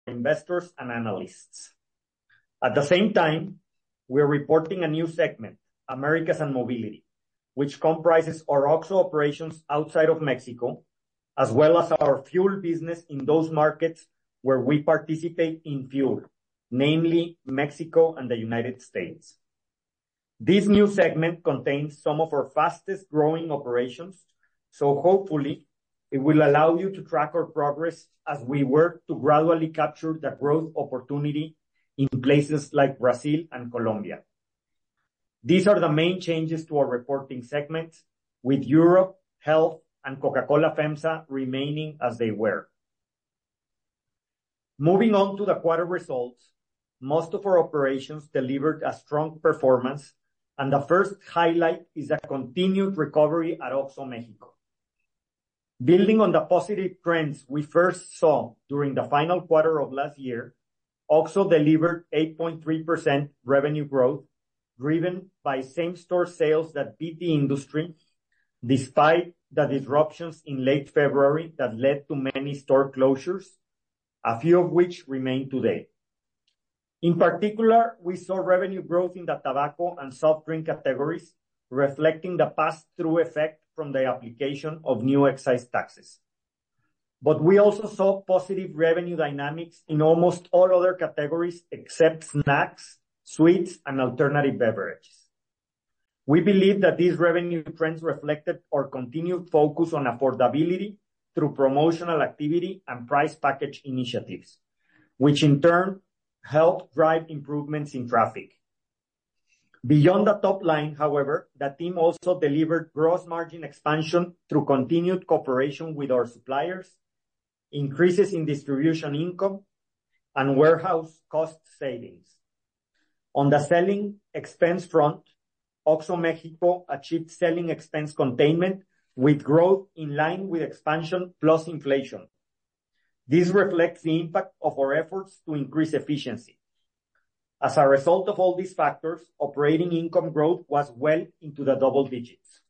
investors and analysts. At the same time, we're reporting a new segment, Americas and Mobility, which comprises our OXXO operations outside of Mexico, as well as our fuel business in those markets where we participate in fuel, namely Mexico and the United States. This new segment contains some of our fastest growing operations, so hopefully it will allow you to track our progress as we work to gradually capture the growth opportunity in places like Brazil and Colombia. These are the main changes to our reporting segments, with Europe, Health, and Coca-Cola FEMSA remaining as they were. Moving on to the quarter results, most of our operations delivered a strong performance, and the first highlight is a continued recovery at OXXO Mexico. Building on the positive trends we first saw during the final quarter of last year, OXXO delivered 8.3% revenue growth, driven by same-store sales that beat the industry, despite the disruptions in late February that led to many store closures, a few of which remain today. In particular, we saw revenue growth in the tobacco and soft drink categories, reflecting the pass-through effect from the application of new excise taxes. But we also saw positive revenue dynamics in almost all other categories except snacks, sweets, and alternative beverages. We believe that these revenue trends reflected our continued focus on affordability through promotional activity and price package initiatives, which in turn helped drive improvements in traffic. Beyond the top line, however, the team also delivered gross margin expansion through continued cooperation with our suppliers, increases in distribution income, and warehouse cost savings. On the selling expense front, OXXO Mexico achieved selling expense containment with growth in line with expansion plus inflation. This reflects the impact of our efforts to increase efficiency. As a result of all these factors, operating income growth was well into the double digits.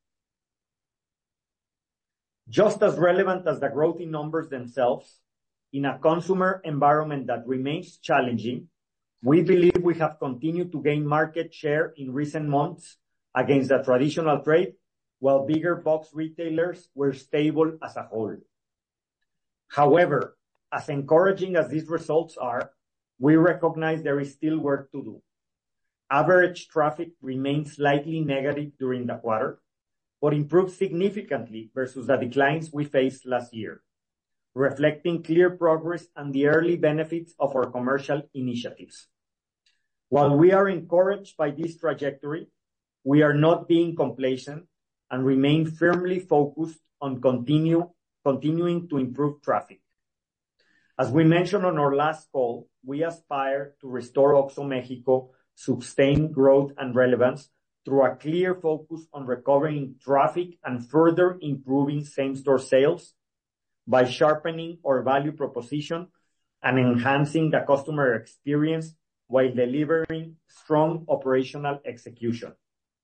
Just as relevant as the growth in numbers themselves, in a consumer environment that remains challenging, we believe we have continued to gain market share in recent months against the traditional trade, while bigger box retailers were stable as a whole. However, as encouraging as these results are, we recognize there is still work to do. Average traffic remained slightly negative during the quarter, but improved significantly versus the declines we faced last year, reflecting clear progress and the early benefits of our commercial initiatives. While we are encouraged by this trajectory, we are not being complacent and remain firmly focused on continuing to improve traffic. As we mentioned on our last call, we aspire to restore OXXO Mexico sustained growth and relevance through a clear focus on recovering traffic and further improving same-store sales by sharpening our value proposition and enhancing the customer experience while delivering strong operational execution.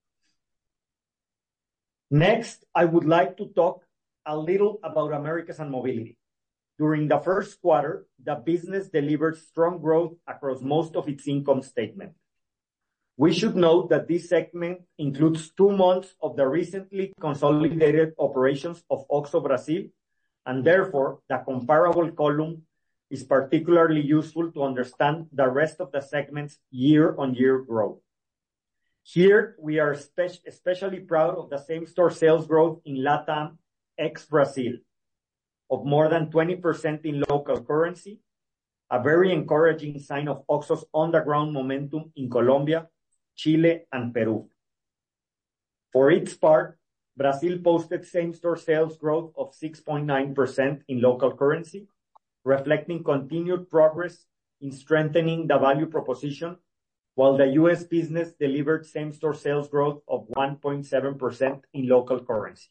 Next, I would like to talk a little about Americas and Mobility. During the first quarter, the business delivered strong growth across most of its income statement. We should note that this segment includes 2 months of the recently consolidated operations of OXXO Brazil, and therefore the comparable column is particularly useful to understand the rest of the segment's year-on-year growth. Here, we are especially proud of the same-store sales growth in LATAM ex-Brazil of more than 20% in local currency, a very encouraging sign of OXXO's on-the-ground momentum in Colombia, Chile, and Peru. For its part, Brazil posted same-store sales growth of 6.9% in local currency, reflecting continued progress in strengthening the value proposition, while the U.S. business delivered same-store sales growth of 1.7% in local currency.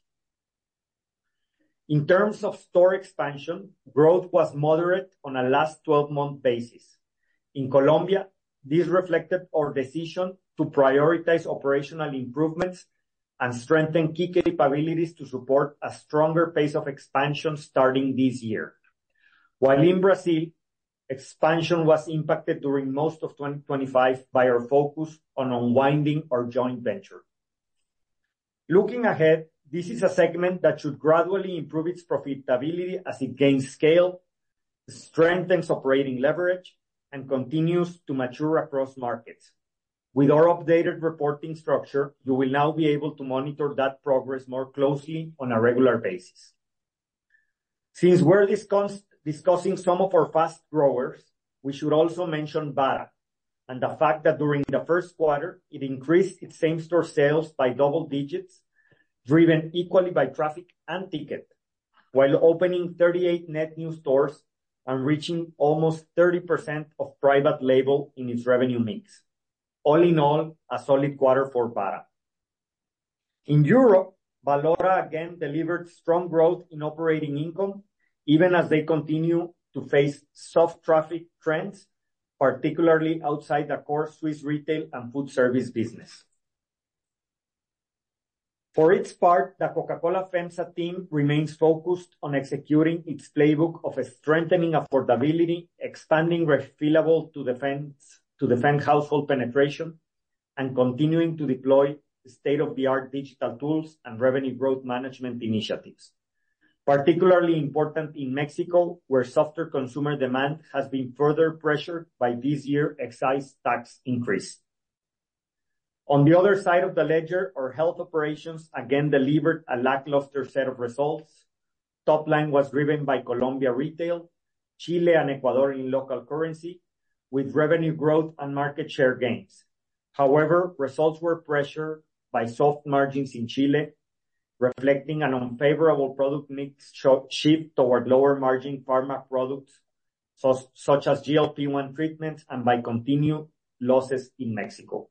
In terms of store expansion, growth was moderate on a last 12-month basis. In Colombia, this reflected our decision to prioritize operational improvements and strengthen key capabilities to support a stronger pace of expansion starting this year. While in Brazil, expansion was impacted during most of 2025 by our focus on unwinding our joint venture. Looking ahead, this is a segment that should gradually improve its profitability as it gains scale, strengthens operating leverage, and continues to mature across markets. With our updated reporting structure, you will now be able to monitor that progress more closely on a regular basis. Since we're discussing some of our fast growers, we should also mention Bara, and the fact that during the first quarter, it increased its same-store sales by double digits, driven equally by traffic and ticket, while opening 38 net new stores and reaching almost 30% of private label in its revenue mix. All in all, a solid quarter for Bara. In Europe, Valora again delivered strong growth in operating income, even as they continue to face soft traffic trends, particularly outside the core Swiss retail and food service business. For its part, the Coca-Cola FEMSA team remains focused on executing its playbook of strengthening affordability, expanding refillable to defend household penetration, and continuing to deploy state-of-the-art digital tools and revenue growth management initiatives. Particularly important in Mexico, where softer consumer demand has been further pressured by this year's excise tax increase. On the other side of the ledger, our health operations again delivered a lackluster set of results. Top line was driven by Colombia retail, Chile and Ecuador in local currency, with revenue growth and market share gains. However, results were pressured by soft margins in Chile, reflecting an unfavorable product mix shift toward lower margin pharma products, such as GLP-1 treatments, and by continued losses in Mexico.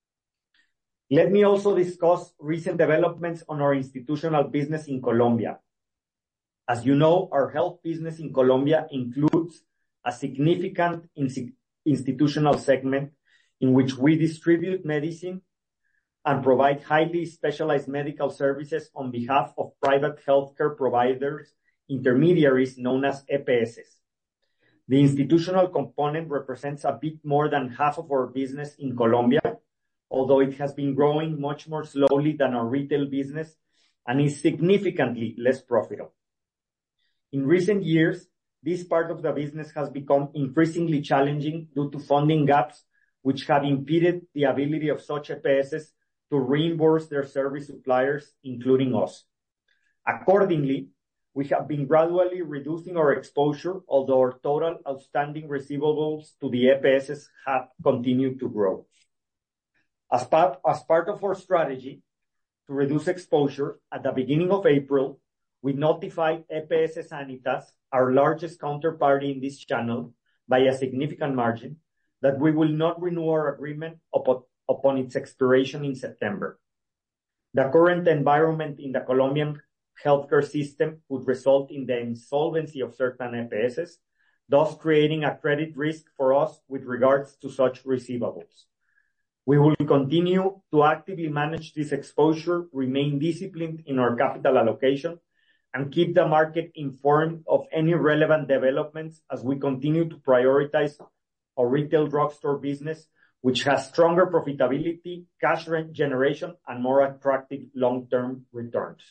Let me also discuss recent developments on our institutional business in Colombia. As you know, our health business in Colombia includes a significant institutional segment in which we distribute medicine and provide highly specialized medical services on behalf of private healthcare providers, intermediaries known as EPSs. The institutional component represents a bit more than half of our business in Colombia, although it has been growing much more slowly than our retail business and is significantly less profitable. In recent years, this part of the business has become increasingly challenging due to funding gaps, which have impeded the ability of such EPSs to reimburse their service suppliers, including us. Accordingly, we have been gradually reducing our exposure, although our total outstanding receivables to the EPSs have continued to grow. As part of our strategy to reduce exposure, at the beginning of April, we notified EPS Sanitas, our largest counterparty in this channel, by a significant margin, that we will not renew our agreement upon its expiration in September. The current environment in the Colombian healthcare system would result in the insolvency of certain EPSs, thus creating a credit risk for us with regards to such receivables. We will continue to actively manage this exposure, remain disciplined in our capital allocation, and keep the market informed of any relevant developments as we continue to prioritize our retail drugstore business, which has stronger profitability, cash generation, and more attractive long-term returns.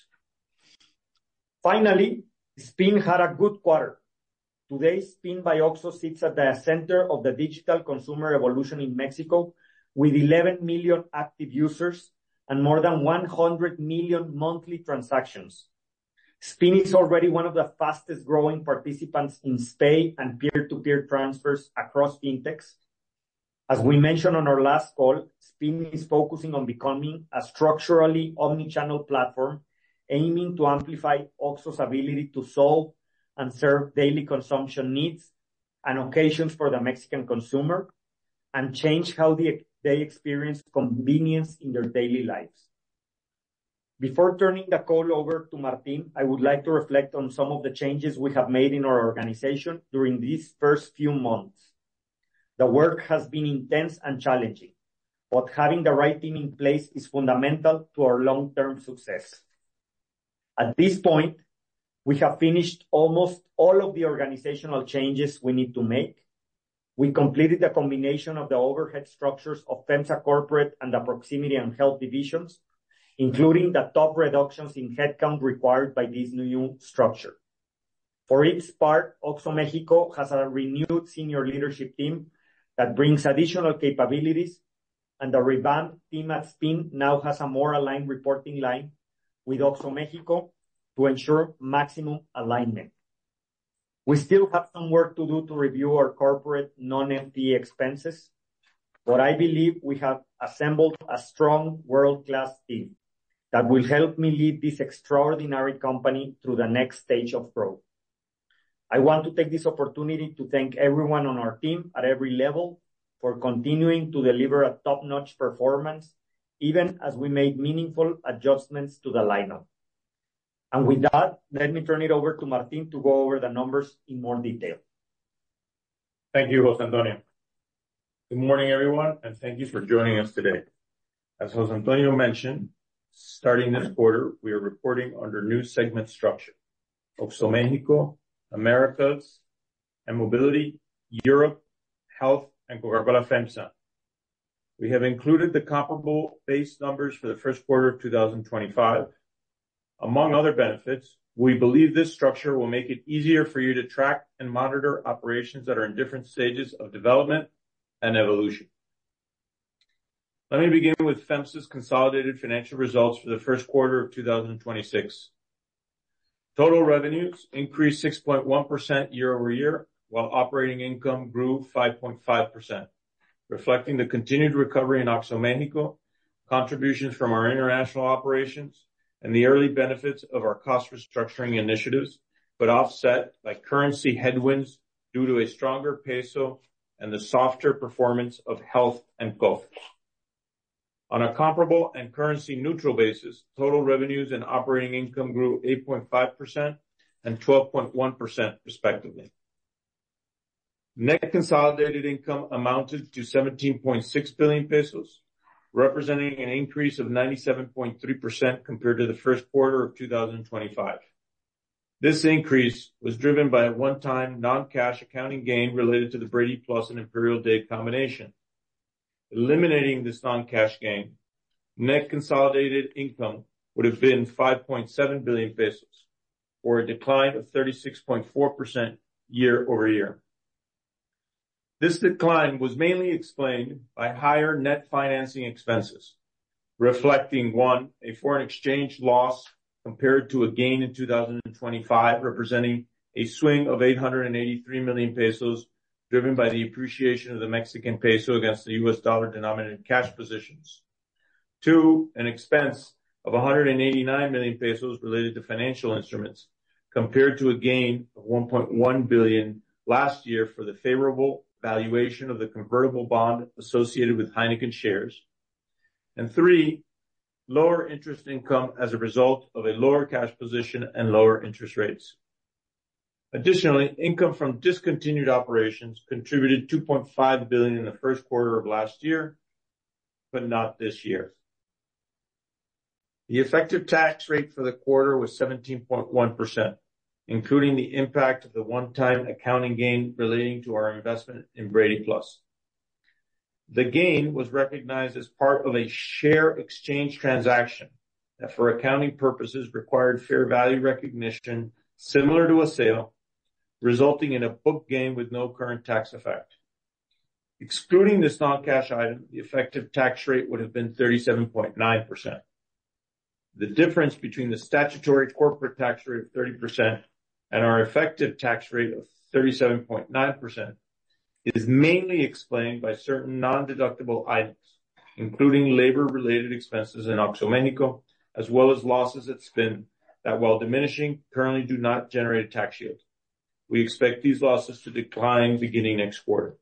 Finally, Spin had a good quarter. Today, Spin by OXXO sits at the center of the digital consumer revolution in Mexico, with 11 million active users and more than 100 million monthly transactions. Spin is already one of the fastest growing participants in pay and peer-to-peer transfers across fintechs. As we mentioned on our last call, Spin is focusing on becoming a structurally omni-channel platform, aiming to amplify OXXO's ability to solve and serve daily consumption needs and occasions for the Mexican consumer, and change how they experience convenience in their daily lives. Before turning the call over to Martín, I would like to reflect on some of the changes we have made in our organization during these first few months. The work has been intense and challenging, but having the right team in place is fundamental to our long-term success. At this point, we have finished almost all of the organizational changes we need to make, we completed the combination of the overhead structures of FEMSA Corporate and the Proximity and Health divisions, including the top reductions in headcount required by this new structure. For its part, OXXO Mexico has a renewed senior leadership team that brings additional capabilities, and the revamped team at Spin now has a more aligned reporting line with OXXO Mexico to ensure maximum alignment. We still have some work to do to review our corporate non-FTE expenses, but I believe we have assembled a strong world-class team that will help me lead this extraordinary company through the next stage of growth. I want to take this opportunity to thank everyone on our team at every level for continuing to deliver a top-notch performance, even as we made meaningful adjustments to the lineup. And with that, let me turn it over to Martín to go over the numbers in more detail. Thank you, José Antonio. Good morning, everyone, and thank you for joining us today. As José Antonio mentioned, starting this quarter, we are reporting under new segment structure: OXXO Mexico, Americas, and Mobility, Europe, Health, and Coca-Cola FEMSA. We have included the comparable base numbers for the first quarter of 2025. Among other benefits, we believe this structure will make it easier for you to track and monitor operations that are in different stages of development and evolution. Let me begin with FEMSA's consolidated financial results for the first quarter of 2026. Total revenues increased 6.1% year-over-year, while operating income grew 5.5%, reflecting the continued recovery in OXXO Mexico, contributions from our international operations, and the early benefits of our cost restructuring initiatives, but offset by currency headwinds due to a stronger peso and the softer performance of Health and Coke. On a comparable and currency-neutral basis, total revenues and operating income grew 8.5% and 12.1%, respectively. Net consolidated income amounted to 17.6 billion pesos, representing an increase of 97.3% compared to the first quarter of 2025. This increase was driven by a one-time non-cash accounting gain related to the Brady Plus and Imperial Day combination. Eliminating this non-cash gain, net consolidated income would have been 5.7 billion pesos, or a decline of 36.4% year-over-year. This decline was mainly explained by higher net financing expenses, reflecting, one, a foreign exchange loss compared to a gain in 2025, representing a swing of 883 million pesos, driven by the appreciation of the Mexican peso against the US dollar-denominated cash positions. Two, an expense of 189 million pesos related to financial instruments, compared to a gain of 1.1 billion last year for the favorable valuation of the convertible bond associated with Heineken shares. And three, lower interest income as a result of a lower cash position and lower interest rates. Additionally, income from discontinued operations contributed 2.5 billion in the first quarter of last year, but not this year. The effective tax rate for the quarter was 17.1%, including the impact of the one-time accounting gain relating to our investment in Brady Plus. The gain was recognized as part of a share exchange transaction that, for accounting purposes, required fair value recognition similar to a sale, resulting in a book gain with no current tax effect. Excluding this non-cash item, the effective tax rate would have been 37.9%. The difference between the statutory corporate tax rate of 30% and our effective tax rate of 37.9% is mainly explained by certain non-deductible items, including labor-related expenses in OXXO Mexico, as well as losses at Spin that, while diminishing, currently do not generate a tax shield. We expect these losses to decline beginning next quarter.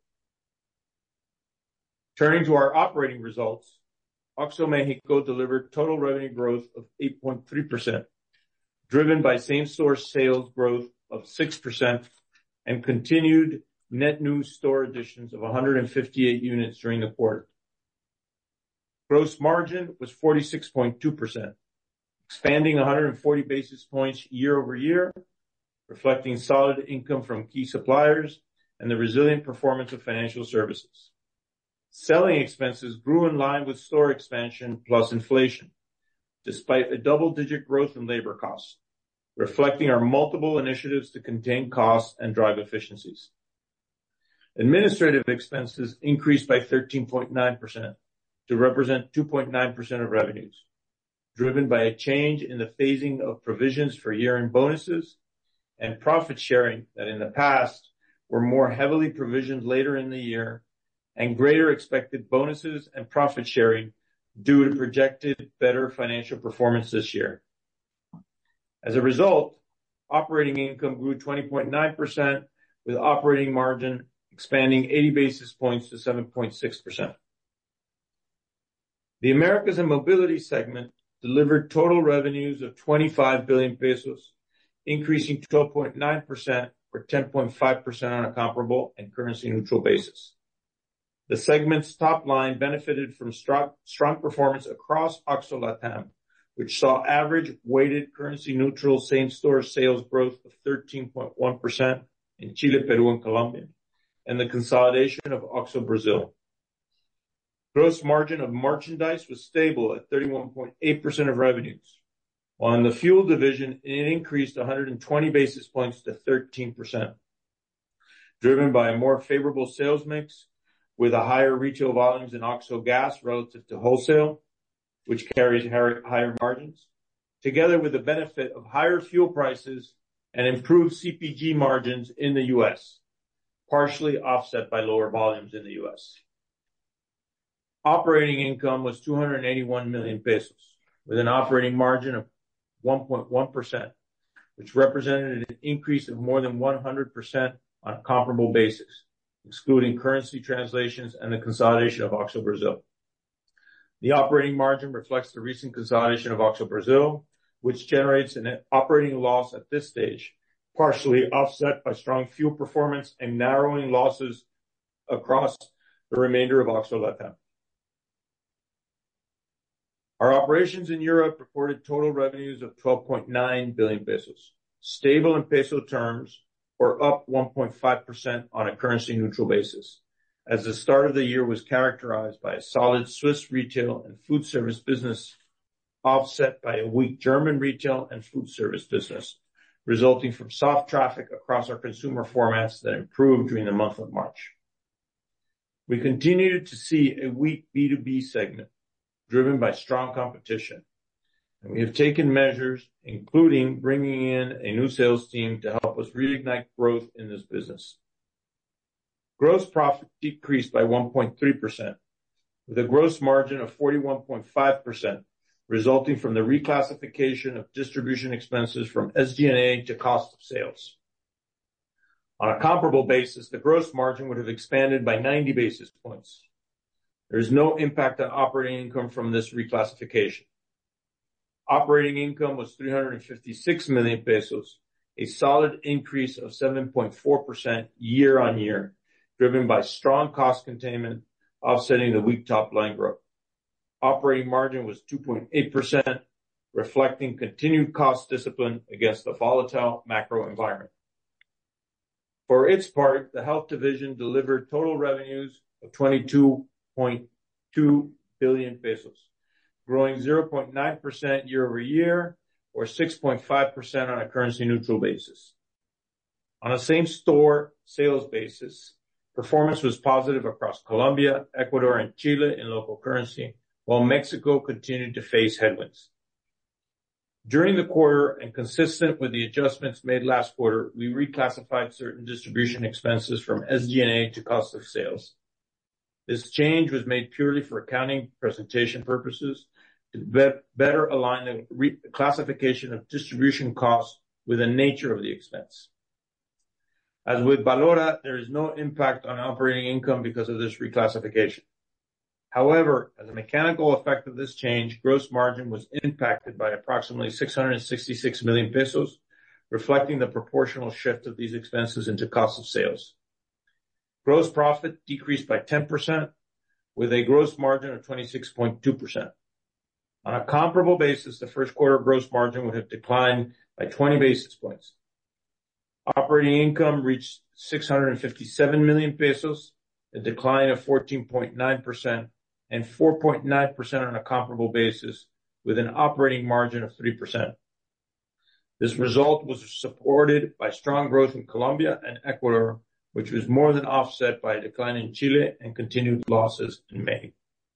Turning to our operating results, OXXO Mexico delivered total revenue growth of 8.3%, driven by same-store sales growth of 6% and continued net new store additions of 158 units during the quarter. Gross margin was 46.2%, expanding 140 basis points year-over-year, reflecting solid income from key suppliers and the resilient performance of financial services. Selling expenses grew in line with store expansion plus inflation, despite a double-digit growth in labor costs, reflecting our multiple initiatives to contain costs and drive efficiencies. Administrative expenses increased by 13.9% to represent 2.9% of revenues, driven by a change in the phasing of provisions for year-end bonuses and profit sharing that in the past were more heavily provisioned later in the year, and greater expected bonuses and profit sharing due to projected better financial performance this year. As a result, operating income grew 20.9%, with operating margin expanding 80 basis points to 7.6%. The Americas and Mobility segment delivered total revenues of 25 billion pesos, increasing 12.9% or 10.5% on a comparable and currency-neutral basis. The segment's top line benefited from strong performance across OXXO LATAM, which saw average weighted currency-neutral same-store sales growth of 13.1% in Chile, Peru, and Colombia, and the consolidation of OXXO Brazil. Gross margin of merchandise was stable at 31.8% of revenues, while in the fuel division, it increased 120 basis points to 13%, driven by a more favorable sales mix with a higher retail volumes in OXXO Gas relative to wholesale, which carries higher margins, together with the benefit of higher fuel prices and improved CPG margins in the U.S., partially offset by lower volumes in the U.S. Operating income was 281 million pesos, with an operating margin of 1.1%, which represented an increase of more than 100% on a comparable basis, excluding currency translations and the consolidation of OXXO Brazil. The operating margin reflects the recent consolidation of OXXO Brazil, which generates an operating loss at this stage, partially offset by strong fuel performance and narrowing losses across the remainder of OXXO LATAM. Our operations in Europe reported total revenues of 12.9 billion pesos, stable in peso terms, or up 1.5% on a currency-neutral basis, as the start of the year was characterized by a solid Swiss retail and food service business, offset by a weak German retail and food service business, resulting from soft traffic across our consumer formats that improved during the month of March. We continued to see a weak B2B segment, driven by strong competition, and we have taken measures, including bringing in a new sales team to help us reignite growth in this business. Gross profit decreased by 1.3%, with a gross margin of 41.5%, resulting from the reclassification of distribution expenses from SG&A to cost of sales. On a comparable basis, the gross margin would have expanded by 90 basis points. There is no impact on operating income from this reclassification. Operating income was 356 million pesos, a solid increase of 7.4% year-on-year, driven by strong cost containment, offsetting the weak top-line growth. Operating margin was 2.8%, reflecting continued cost discipline against the volatile macro environment. For its part, the health division delivered total revenues of 22.2 billion pesos, growing 0.9% year-over-year, or 6.5% on a currency-neutral basis. On a same-store sales basis, performance was positive across Colombia, Ecuador, and Chile in local currency, while Mexico continued to face headwinds. During the quarter, and consistent with the adjustments made last quarter, we reclassified certain distribution expenses from SG&A to cost of sales. This change was made purely for accounting presentation purposes to better align the reclassification of distribution costs with the nature of the expense. As with Valora, there is no impact on operating income because of this reclassification. However, as a mechanical effect of this change, gross margin was impacted by approximately 666 million pesos, reflecting the proportional shift of these expenses into cost of sales. Gross profit decreased by 10%, with a gross margin of 26.2%. On a comparable basis, the first quarter gross margin would have declined by 20 basis points. Operating income reached 657 million pesos, a decline of 14.9% and 4.9% on a comparable basis, with an operating margin of 3%. This result was supported by strong growth in Colombia and Ecuador, which was more than offset by a decline in Chile and continued losses in Mexico.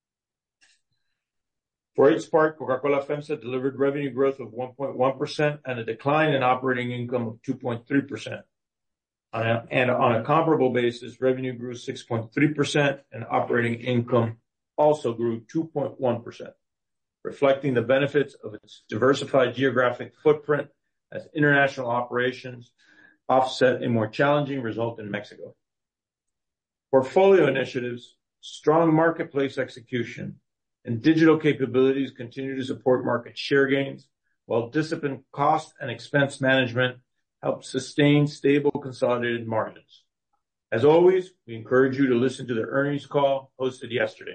For its part, Coca-Cola FEMSA delivered revenue growth of 1.1% and a decline in operating income of 2.3%. On a comparable basis, revenue grew 6.3% and operating income also grew 2.1%, reflecting the benefits of its diversified geographic footprint as international operations offset a more challenging result in Mexico. Portfolio initiatives, strong marketplace execution, and digital capabilities continue to support market share gains, while disciplined cost and expense management help sustain stable consolidated margins. As always, we encourage you to listen to the earnings call hosted yesterday.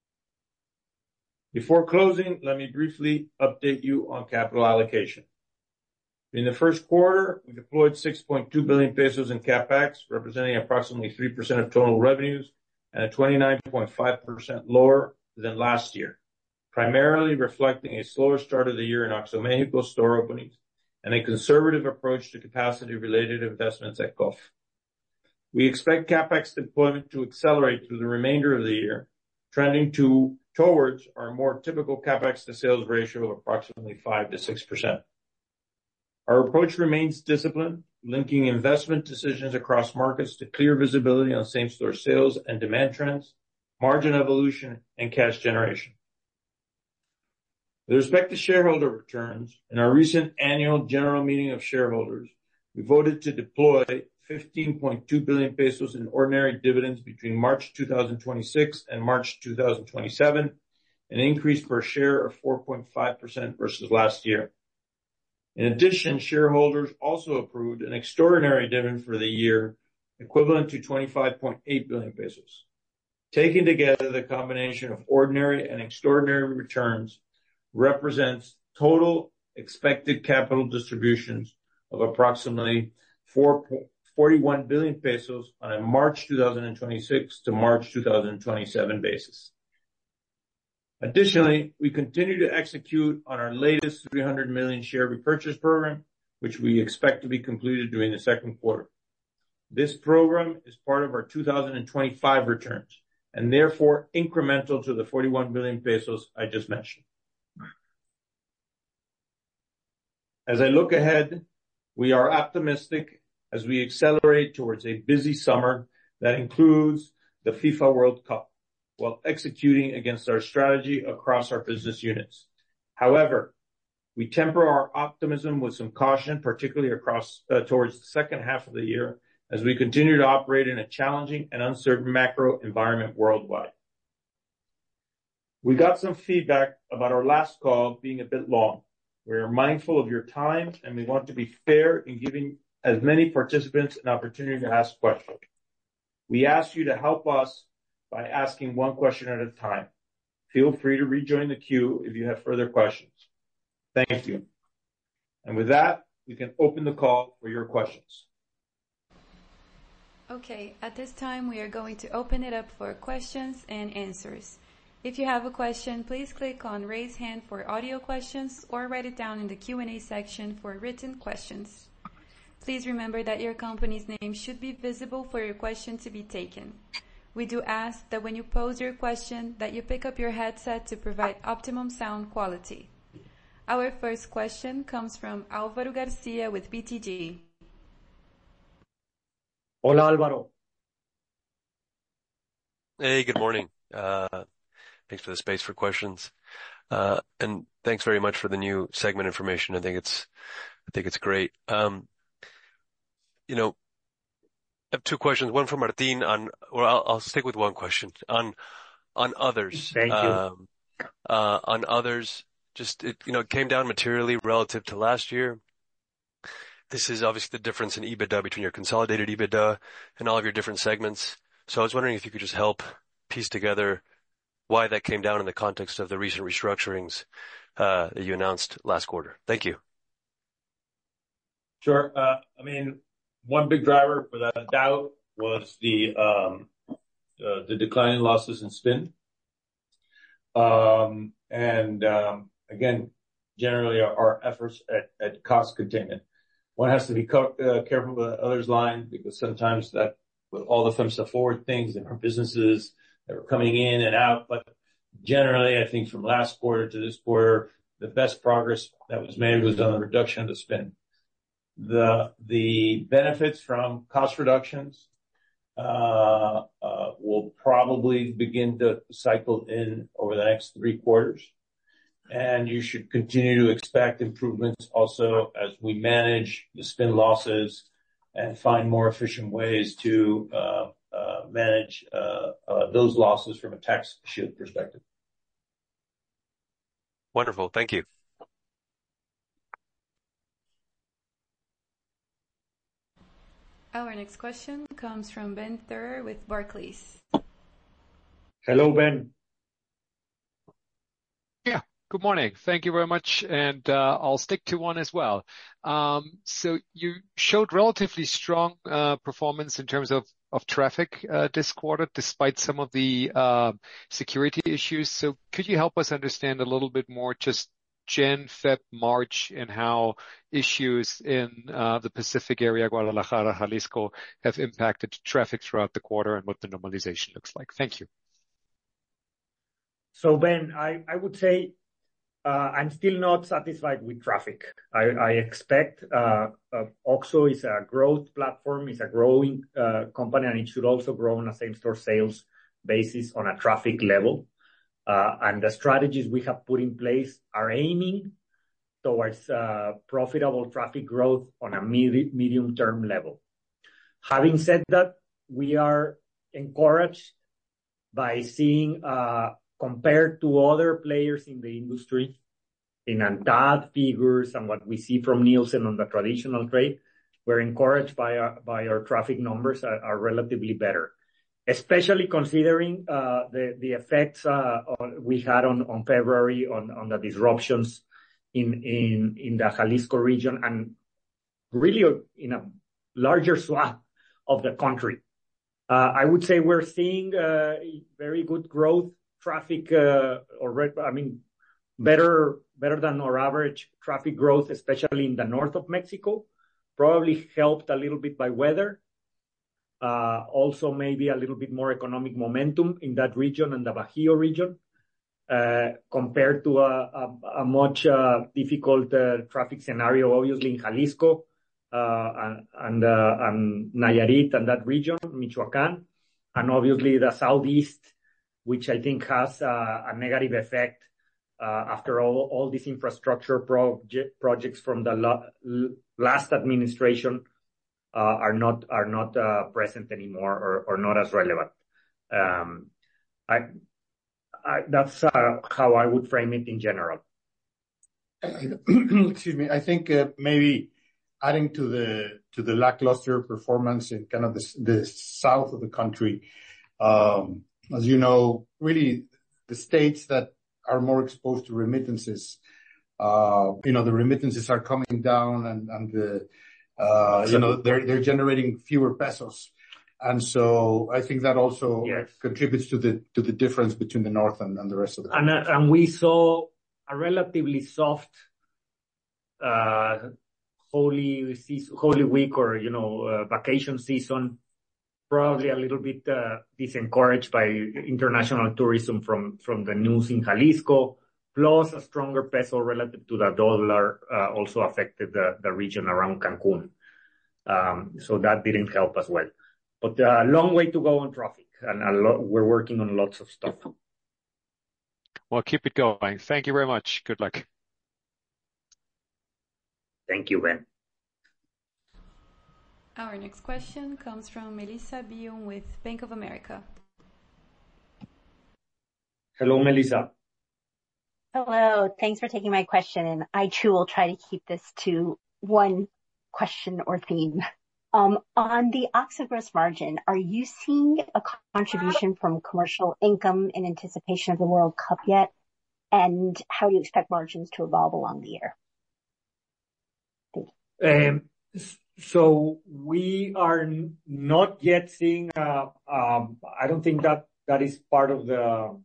Before closing, let me briefly update you on capital allocation. In the first quarter, we deployed 6.2 billion pesos in CapEx, representing approximately 3% of total revenues and a 29.5% lower than last year, primarily reflecting a slower start of the year in OXXO Mexico store openings and a conservative approach to capacity-related investments at COF. We expect CapEx deployment to accelerate through the remainder of the year, trending towards our more typical CapEx to sales ratio of approximately 5 to 6%. Our approach remains disciplined, linking investment decisions across markets to clear visibility on same-store sales and demand trends, margin evolution, and cash generation. With respect to shareholder returns, in our recent annual general meeting of shareholders, we voted to deploy 15.2 billion pesos in ordinary dividends between March 2026 and March 2027, an increase per share of 4.5% versus last year. In addition, shareholders also approved an extraordinary dividend for the year equivalent to 25.8 billion pesos. Taken together, the combination of ordinary and extraordinary returns represents total expected capital distributions of approximately 41 billion pesos on a March 2026 to March 2027 basis. Additionally, we continue to execute on our latest 300 million share repurchase program, which we expect to be completed during the second quarter. This program is part of our 2025 returns and therefore incremental to the 41 billion pesos I just mentioned. As I look ahead, we are optimistic as we accelerate towards a busy summer that includes the FIFA World Cup, while executing against our strategy across our business units. However, we temper our optimism with some caution, particularly towards the second half of the year, as we continue to operate in a challenging and uncertain macro environment worldwide. We got some feedback about our last call being a bit long. We are mindful of your time, and we want to be fair in giving as many participants an opportunity to ask questions. We ask you to help us by asking one question at a time. Feel free to rejoin the queue if you have further questions. Thank you. And with that, we can open the call for your questions. Okay, at this time, we are going to open it up for questions and answers. If you have a question, please click on Raise Hand for audio questions or write it down in the Q&A section for written questions. Please remember that your company's name should be visible for your question to be taken. We do ask that when you pose your question, that you pick up your headset to provide optimum sound quality. Our first question comes from Álvaro García with BTG. Hola, Álvaro. Hey, good morning. Thanks for the space for questions. And thanks very much for the new segment information. I think it's great. I have two questions. One for Martín I'll stick with one question on others. Thank you. On others, it came down materially relative to last year. This is obviously the difference in EBITDA between your consolidated EBITDA and all of your different segments. So I was wondering if you could just help piece together why that came down in the context of the recent restructurings that you announced last quarter. Thank you. Sure. One big driver for that doubt was the decline in losses in Spin. Again, generally our efforts at cost containment. One has to be careful with the other's line, because sometimes that, with all the FEMSA Forward things and our businesses that are coming in and out. But generally, I think from last quarter to this quarter, the best progress that was made was on the reduction of the Spin. The benefits from cost reductions will probably begin to cycle in over the next 3 quarters. And you should continue to expect improvements also as we manage the Spin losses and find more efficient ways to manage those losses from a tax shield perspective. Wonderful. Thank you. Our next question comes from Ben Theurer with Barclays. Hello, Ben. Yeah, good morning. Thank you very much. And I'll stick to one as well. So you showed relatively strong performance in terms of traffic this quarter, despite some of the security issues. So could you help us understand a little bit more just Jan, Feb, March, and how issues in the Pacific area, Guadalajara, Jalisco, have impacted traffic throughout the quarter and what the normalization looks like? Thank you. So, Ben, I would say I'm still not satisfied with traffic. I expect OXXO is a growth platform, is a growing company, and it should also grow on a same-store sales basis on a traffic level. And the strategies we have put in place are aiming towards profitable traffic growth on a medium-term level. Having said that, we are encouraged by seeing, compared to other players in the industry, in ANTAD figures and what we see from Nielsen on the traditional trade, we're encouraged by our traffic numbers are relatively better. Especially considering the effects we had on February on the disruptions in the Jalisco region, and really in a larger swath of the country. I would say we're seeing very good growth traffic, better than our average traffic growth, especially in the north of Mexico, probably helped a little bit by weather. Also maybe a little bit more economic momentum in that region and the Bajío region, compared to a much difficult traffic scenario, obviously in Jalisco, and Nayarit and that region, Michoacán, and obviously the Southeast, which I think has a negative effect after all these infrastructure projects from the last administration are not present anymore or not as relevant. That's how I would frame it in general. Excuse me. I think maybe adding to the lackluster performance in kind of the south of the country. As you know, really the states that are more exposed to remittances, the remittances are coming down and they're generating fewer pesos. And so I think that also contributes to the difference between the north and the rest of the country. And we saw a relatively soft Holy Week or vacation season, probably a little bit disencouraged by international tourism from the news in Jalisco, plus a stronger peso relative to the dollar also affected the region around Cancun. So that didn't help as well. But a long way to go on traffic, and we're working on lots of stuff. Well, keep it going. Thank you very much. Good luck. Thank you, Ben. Our next question comes from Melissa Byun with Bank of America. Hello, Melissa. Hello. Thanks for taking my question. And I too will try to keep this to one question or theme. On the OXXO gross margin, are you seeing a contribution from commercial income in anticipation of the World Cup yet? And how do you expect margins to evolve along the year? Thank you. So we are not yet seeing, I don't think that is part of the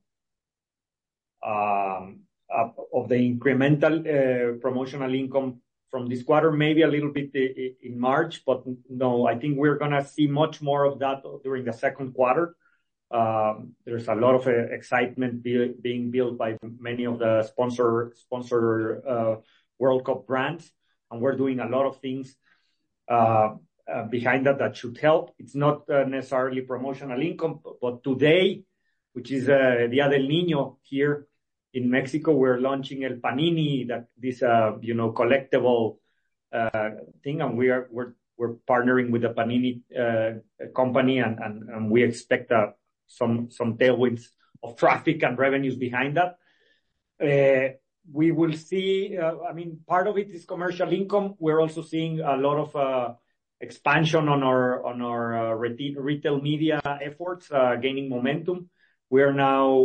incremental promotional income from this quarter, maybe a little bit in March, but no, I think we're gonna see much more of that during the second quarter. There's a lot of excitement being built by many of the sponsor World Cup brands, and we're doing a lot of things behind that should help. It's not necessarily promotional income, but today, which is Día del Niño here in Mexico, we're launching El Panini, this collectible thing, and we're partnering with the Panini company, and we expect some tailwinds of traffic and revenues behind that. We will see, I mean, part of it is commercial income. We're also seeing a lot of expansion on our retail media efforts gaining momentum. We have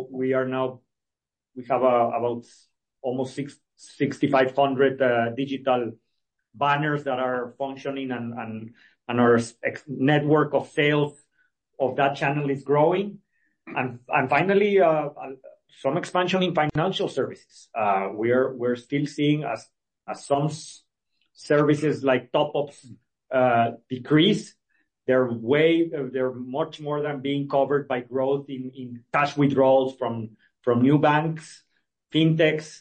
about almost 6,500 digital banners that are functioning, and our network of sales of that channel is growing. And finally, some expansion in financial services. We're still seeing as some services like top-ups decrease. They're much more than being covered by growth in cash withdrawals from new banks, fintechs,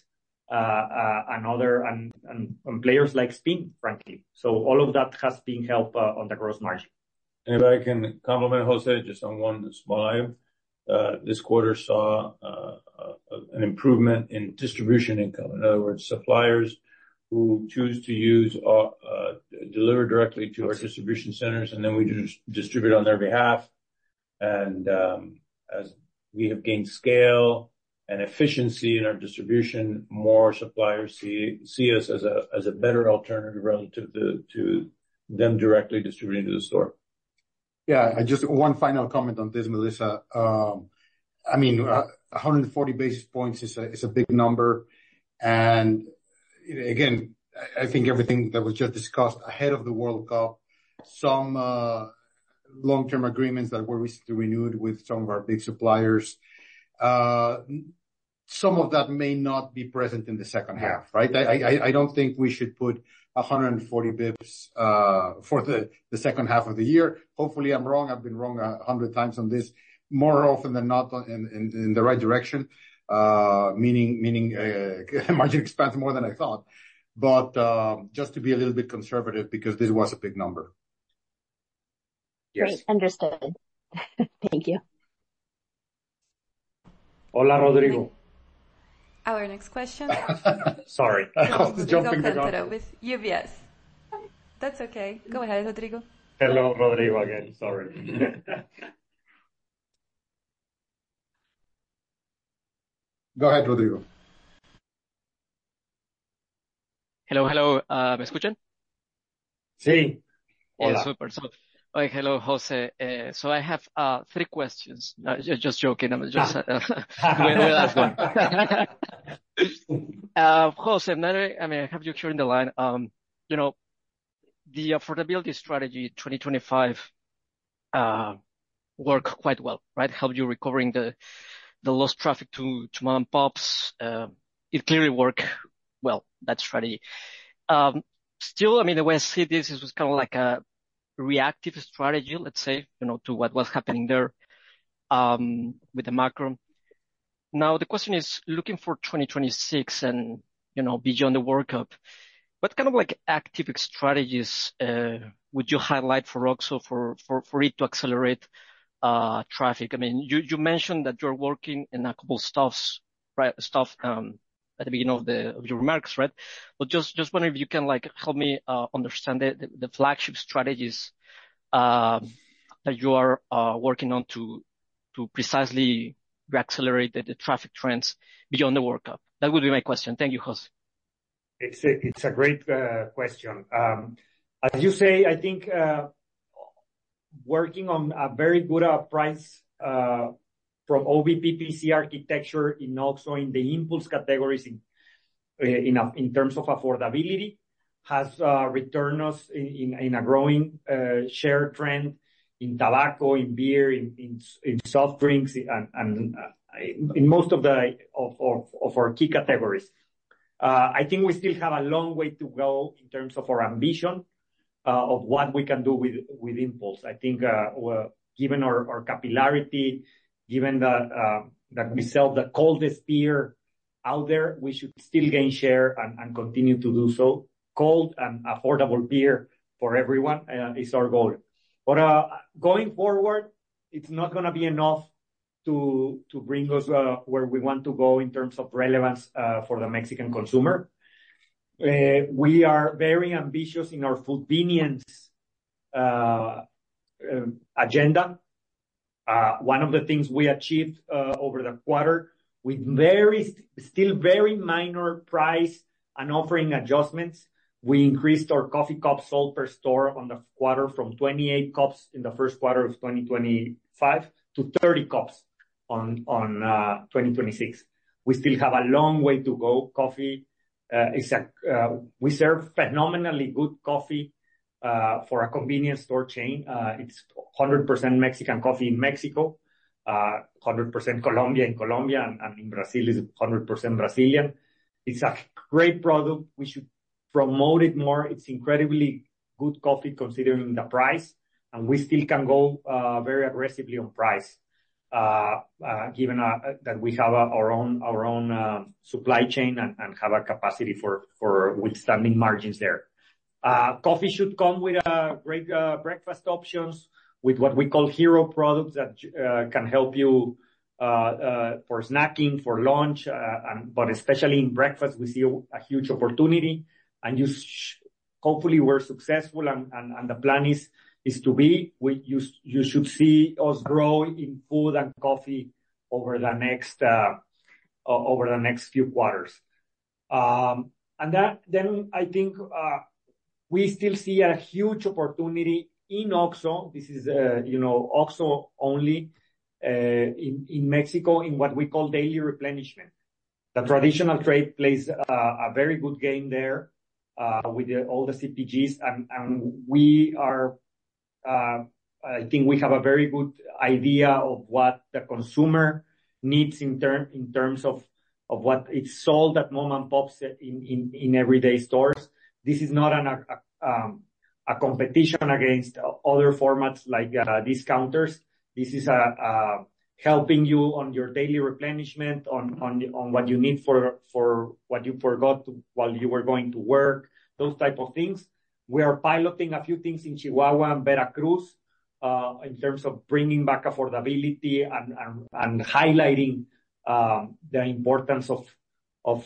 and players like Spin, frankly. So all of that has been helped on the gross margin. And if I can compliment Jose just on one small item, this quarter saw an improvement in distribution income. In other words, suppliers who choose to deliver directly to our distribution centers, and then we just distribute on their behalf. And as we have gained scale and efficiency in our distribution, more suppliers see us as a better alternative relative to them directly distributing to the store. Yeah, just one final comment on this, Melissa. I mean, 140 basis points is a big number. And again, I think everything that was just discussed ahead of the World Cup, some long-term agreements that were recently renewed with some of our big suppliers, some of that may not be present in the second half, right? I don't think we should put 140 bips for the second half of the year. Hopefully, I'm wrong. I've been wrong 100 times on this. More often than not, in the right direction, meaning margin expands more than I thought. But just to be a little bit conservative, because this was a big number. Yes. Great, understood. Thank you. Hola, Rodrigo. Our next question. Sorry. I was jumping the gun. With UBS. That's okay. Go ahead, Rodrigo. Hello, Rodrigo again. Sorry. Go ahead, Rodrigo. Hello. ¿Me escuchan? Sí. Hola. Yeah, super. So, okay, hello, Jose. So I have 3 questions. Just joking. I'm just last one. Jose, I have you here in the line. The affordability strategy 2025 worked quite well, right? Helped you recovering the lost traffic to mom and pops. It clearly worked well, that strategy. Still, the way I see this was kind of like a reactive strategy, let's say, to what was happening there with the macro. Now, the question is, looking for 2026 and, beyond the World Cup, what kind of like active strategies would you highlight for OXXO for it to accelerate traffic? You mentioned that you're working in a couple stuff at the beginning of your remarks, right? But just wondering if you can like help me understand the flagship strategies that you are working on to precisely reaccelerate the traffic trends beyond the World Cup. That would be my question. Thank you, Jose. It's a great question. As you say, I think working on a very good price from OBPPC architecture in OXXO in the impulse categories in terms of affordability has returned us in a growing share trend in tobacco, in beer, in soft drinks, and in most of our key categories. I think we still have a long way to go in terms of our ambition of what we can do with Impulse. I think, given our capillarity, given that we sell the coldest beer out there, we should still gain share and continue to do so. Cold and affordable beer for everyone is our goal. But going forward, it's not gonna be enough to bring us where we want to go in terms of relevance for the Mexican consumer. We are very ambitious in our foodvenience agenda. One of the things we achieved over the quarter with still very minor price and offering adjustments, we increased our coffee cups sold per store on the quarter from 28 cups in the first quarter of 2025 to 30 cups on 2026. We still have a long way to go. Coffee we serve phenomenally good coffee for a convenience store chain. It's 100% Mexican coffee in Mexico, 100% Colombia in Colombia, and in Brazil is 100% Brazilian. It's a great product. We should promote it more. It's incredibly good coffee considering the price, and we still can go very aggressively on price, given that we have our own supply chain and have a capacity for withstanding margins there. Coffee should come with great breakfast options, with what we call hero products that can help you for snacking, for lunch, but especially in breakfast, we see a huge opportunity. And hopefully we're successful, and the plan is to be. You should see us grow in food and coffee over the next few quarters. Then I think we still see a huge opportunity in OXXO. This is, OXXO only in Mexico, in what we call daily replenishment. The traditional trade plays a very good game there with all the CPGs, and we are. I think we have a very good idea of what the consumer needs in terms of what is sold at mom and pops in everyday stores. This is not a competition against other formats like discounters. This is helping you on your daily replenishment, on what you need for what you forgot while you were going to work, those type of things. We are piloting a few things in Chihuahua and Veracruz in terms of bringing back affordability and highlighting the importance of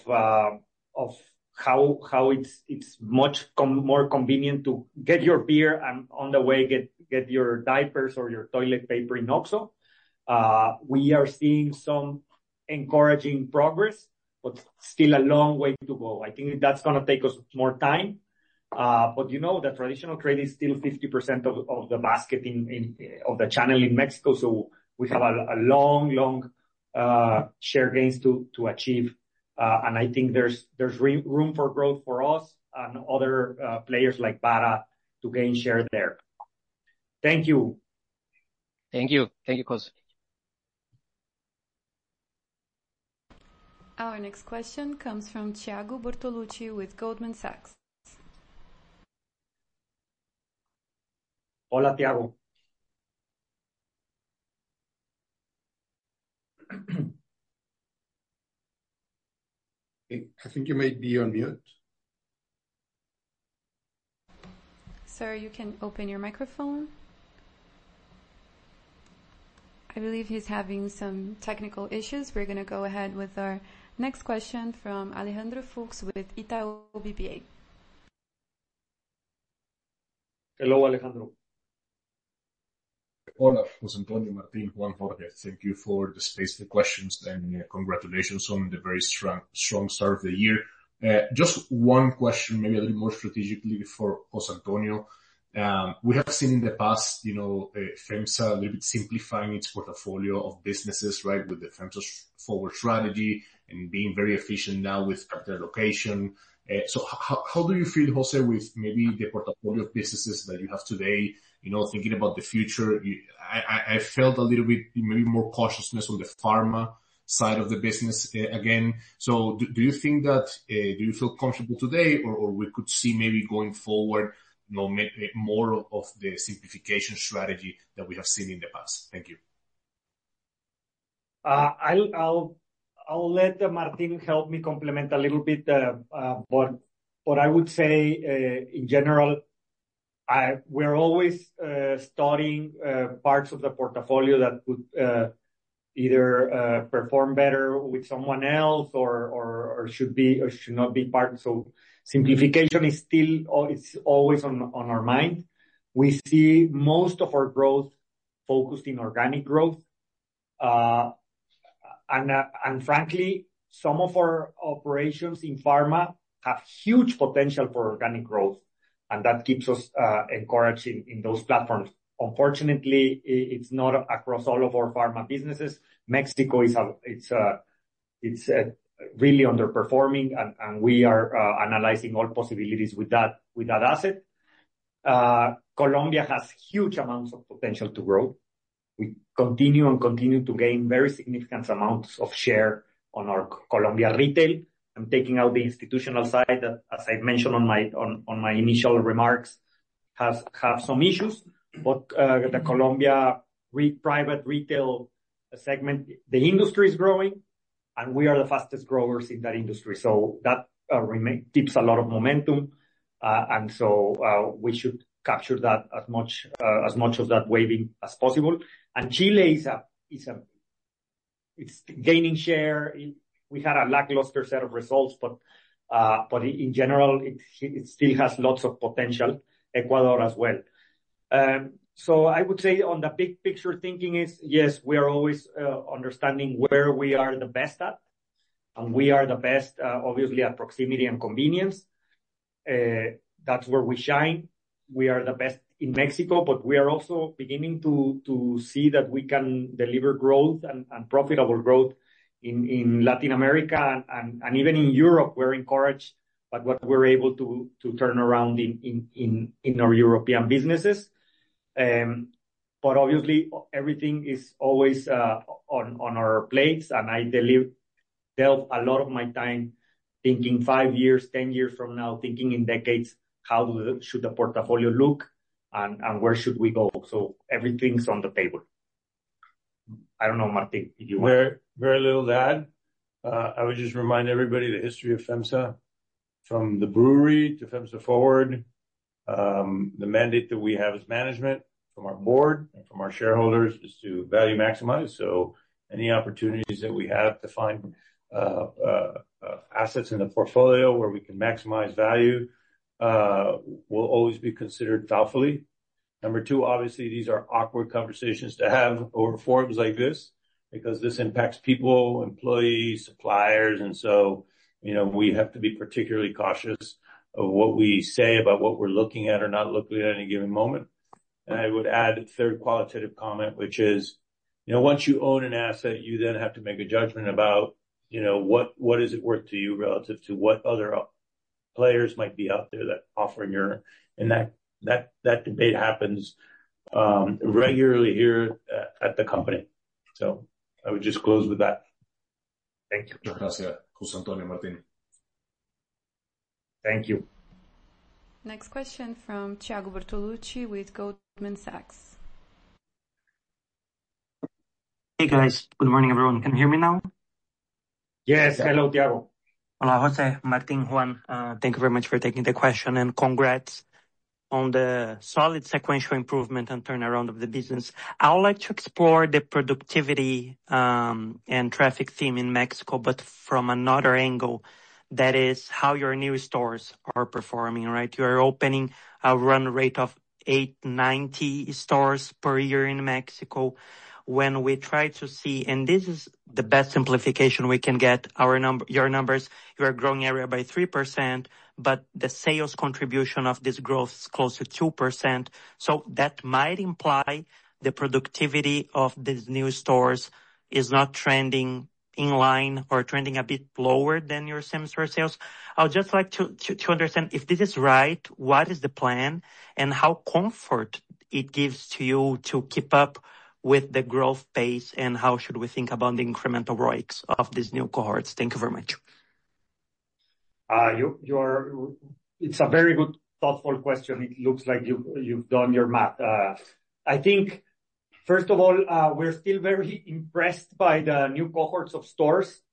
how it's much more convenient to get your beer and on the way get your diapers or your toilet paper in OXXO. We are seeing some encouraging progress, but still a long way to go. I think that's gonna take us more time. But the traditional trade is still 50% of the basket of the channel in Mexico, so we have a long share gains to achieve. And I think there's room for growth for us and other players like Bara to gain share there. Thank you. Thank you. Thank you, Jose. Our next question comes from Thiago Bortolucci with Goldman Sachs. Hola, Thiago. I think you may be on mute. Sir, you can open your microphone. I believe he's having some technical issues. We're gonna go ahead with our next question from Alejandro Fuchs with Itaú BBA. Hello, Alejandro. Hola, Jose Antonio, Martin, Juan Jorge. Thank you for the space for questions, and congratulations on the very strong start of the year. Just one question, maybe a little more strategically for Jose Antonio. We have seen in the past, FEMSA a little bit simplifying its portfolio of businesses, right? With the FEMSA Forward strategy and being very efficient now with capital allocation, So how do you feel, Jose, with maybe the portfolio of businesses that you have today, thinking about the future? I felt a little bit maybe more cautiousness on the pharma side of the business again. So do you think that, do you feel comfortable today, or we could see maybe going forward, more of the simplification strategy that we have seen in the past? Thank you. I'll let Martin help me complement a little bit, but I would say, in general, we're always studying parts of the portfolio that could either perform better with someone else or should be or should not be part. So simplification is still, it's always on our mind. We see most of our growth focused in organic growth. And frankly, some of our operations in pharma have huge potential for organic growth, and that keeps us encouraged in those platforms. Unfortunately, it's not across all of our pharma businesses. Mexico is really underperforming, and we are analyzing all possibilities with that asset. Colombia has huge amounts of potential to grow. We continue to gain very significant amounts of share on our Colombia retail. I'm taking out the institutional side that, as I mentioned on my initial remarks, have some issues. But the Colombia private retail segment, the industry is growing, and we are the fastest growers in that industry. So that keeps a lot of momentum, and so we should capture that as much of that waving as possible. And Chile it's gaining share. We had a lackluster set of results, but in general, it still has lots of potential. Ecuador as well. So I would say on the big picture thinking is, yes, we are always understanding where we are the best at, and we are the best, obviously, at proximity and convenience. That's where we shine. We are the best in Mexico, but we are also beginning to see that we can deliver growth and profitable growth in Latin America and even in Europe. We're encouraged by what we're able to turn around in our European businesses. But obviously, everything is always on our plates, and I delve a lot of my time thinking 5 years, 10 years from now, thinking in decades, how should the portfolio look, and where should we go? So everything's on the table. I don't know, Martin, if you want. Very, very little to add. I would just remind everybody the history of FEMSA, from the brewery to FEMSA Forward. The mandate that we have as management from our board and from our shareholders is to value maximize. So any opportunities that we have to find assets in the portfolio where we can maximize value will always be considered thoughtfully. Number two, obviously, these are awkward conversations to have over forums like this, because this impacts people, employees, suppliers, and so, we have to be particularly cautious of what we say about what we're looking at or not looking at any given moment. And I would add a third qualitative comment, which is, once you own an asset, you then have to make a judgment about, what is it worth to you relative to what other players might be out there that offer and that debate happens regularly here at the company. So I would just close with that. Thank you. Gracias, José Antonio, Martín. Thank you. Next question from Thiago Bertolucci with Goldman Sachs. Hey guys, good morning everyone. Can you hear me now? Yes, hello Thiago. Hola Jose, Martin, Juan. Thank you very much for taking the question, and congrats on the solid sequential improvement and turnaround of the business. I would like to explore the productivity and traffic theme in Mexico, but from another angle. That is how your new stores are performing, right? You are opening a run rate of 890 stores per year in Mexico. When we try to see, and this is the best simplification we can get, your numbers, you are growing area by 3%, but the sales contribution of this growth is close to 2%. So that might imply the productivity of these new stores is not trending in line or trending a bit lower than your same-store sales. I would just like to understand if this is right, what is the plan, and how comfort it gives to you to keep up with the growth pace, and how should we think about the incremental ROICs of these new cohorts? Thank you very much. It's a very good, thoughtful question. It looks like you've done your math. I think, first of all, we're still very impressed by the new cohorts of stores.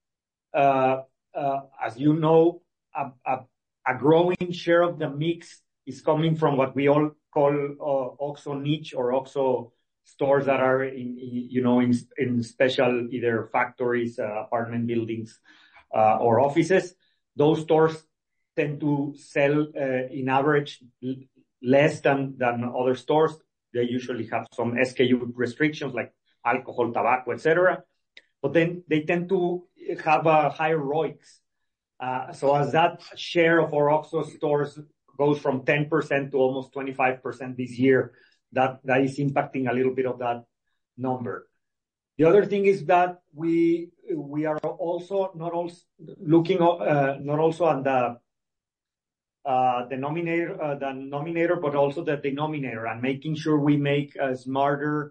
As you know, a growing share of the mix is coming from what we all call OXXO niche or OXXO stores that are in special either factories, apartment buildings, or offices. Those stores tend to sell in average less than other stores. They usually have some SKU restrictions like alcohol, tobacco, etc. But then they tend to have a higher ROICs. So as that share of our OXXO stores goes from 10% to almost 25% this year, that is impacting a little bit of that number. The other thing is that we are also not looking not also on the denominator, but also the denominator, and making sure we make a smarter,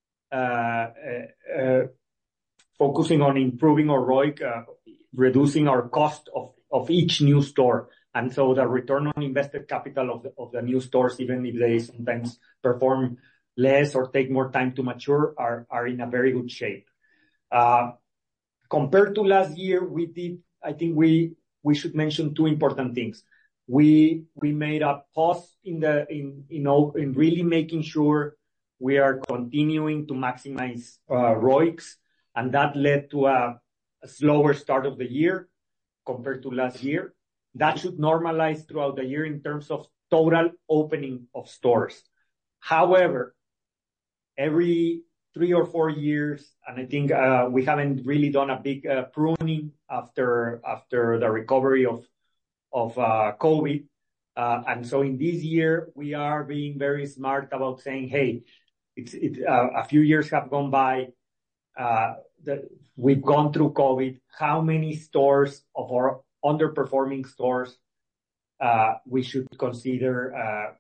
focusing on improving our ROIC, reducing our cost of each new store. And so the return on invested capital of the new stores, even if they sometimes perform less or take more time to mature, are in a very good shape. Compared to last year, I think we should mention two important things. We made a pause in really making sure we are continuing to maximize ROICs, and that led to a slower start of the year compared to last year. That should normalize throughout the year in terms of total opening of stores. However, every 3 or 4 years, and I think we haven't really done a big pruning after the recovery of COVID. And so in this year, we are being very smart about saying, hey, a few years have gone by, we've gone through COVID. How many stores of our underperforming stores we should consider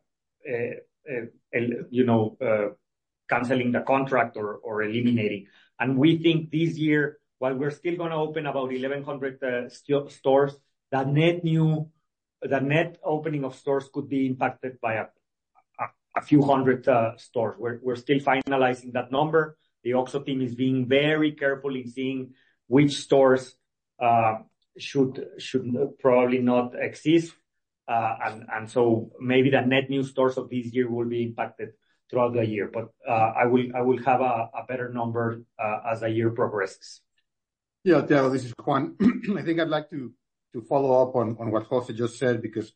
canceling the contract or eliminating? And we think this year, while we're still going to open about 1,100 stores, the net opening of stores could be impacted by a few hundred stores. We're still finalizing that number. The OXXO team is being very careful in seeing which stores should probably not exist. And so maybe the net new stores of this year will be impacted throughout the year. But I will have a better number as the year progresses. Yeah, Thiago, this is Juan. I think I'd like to follow up on what Jose just said, because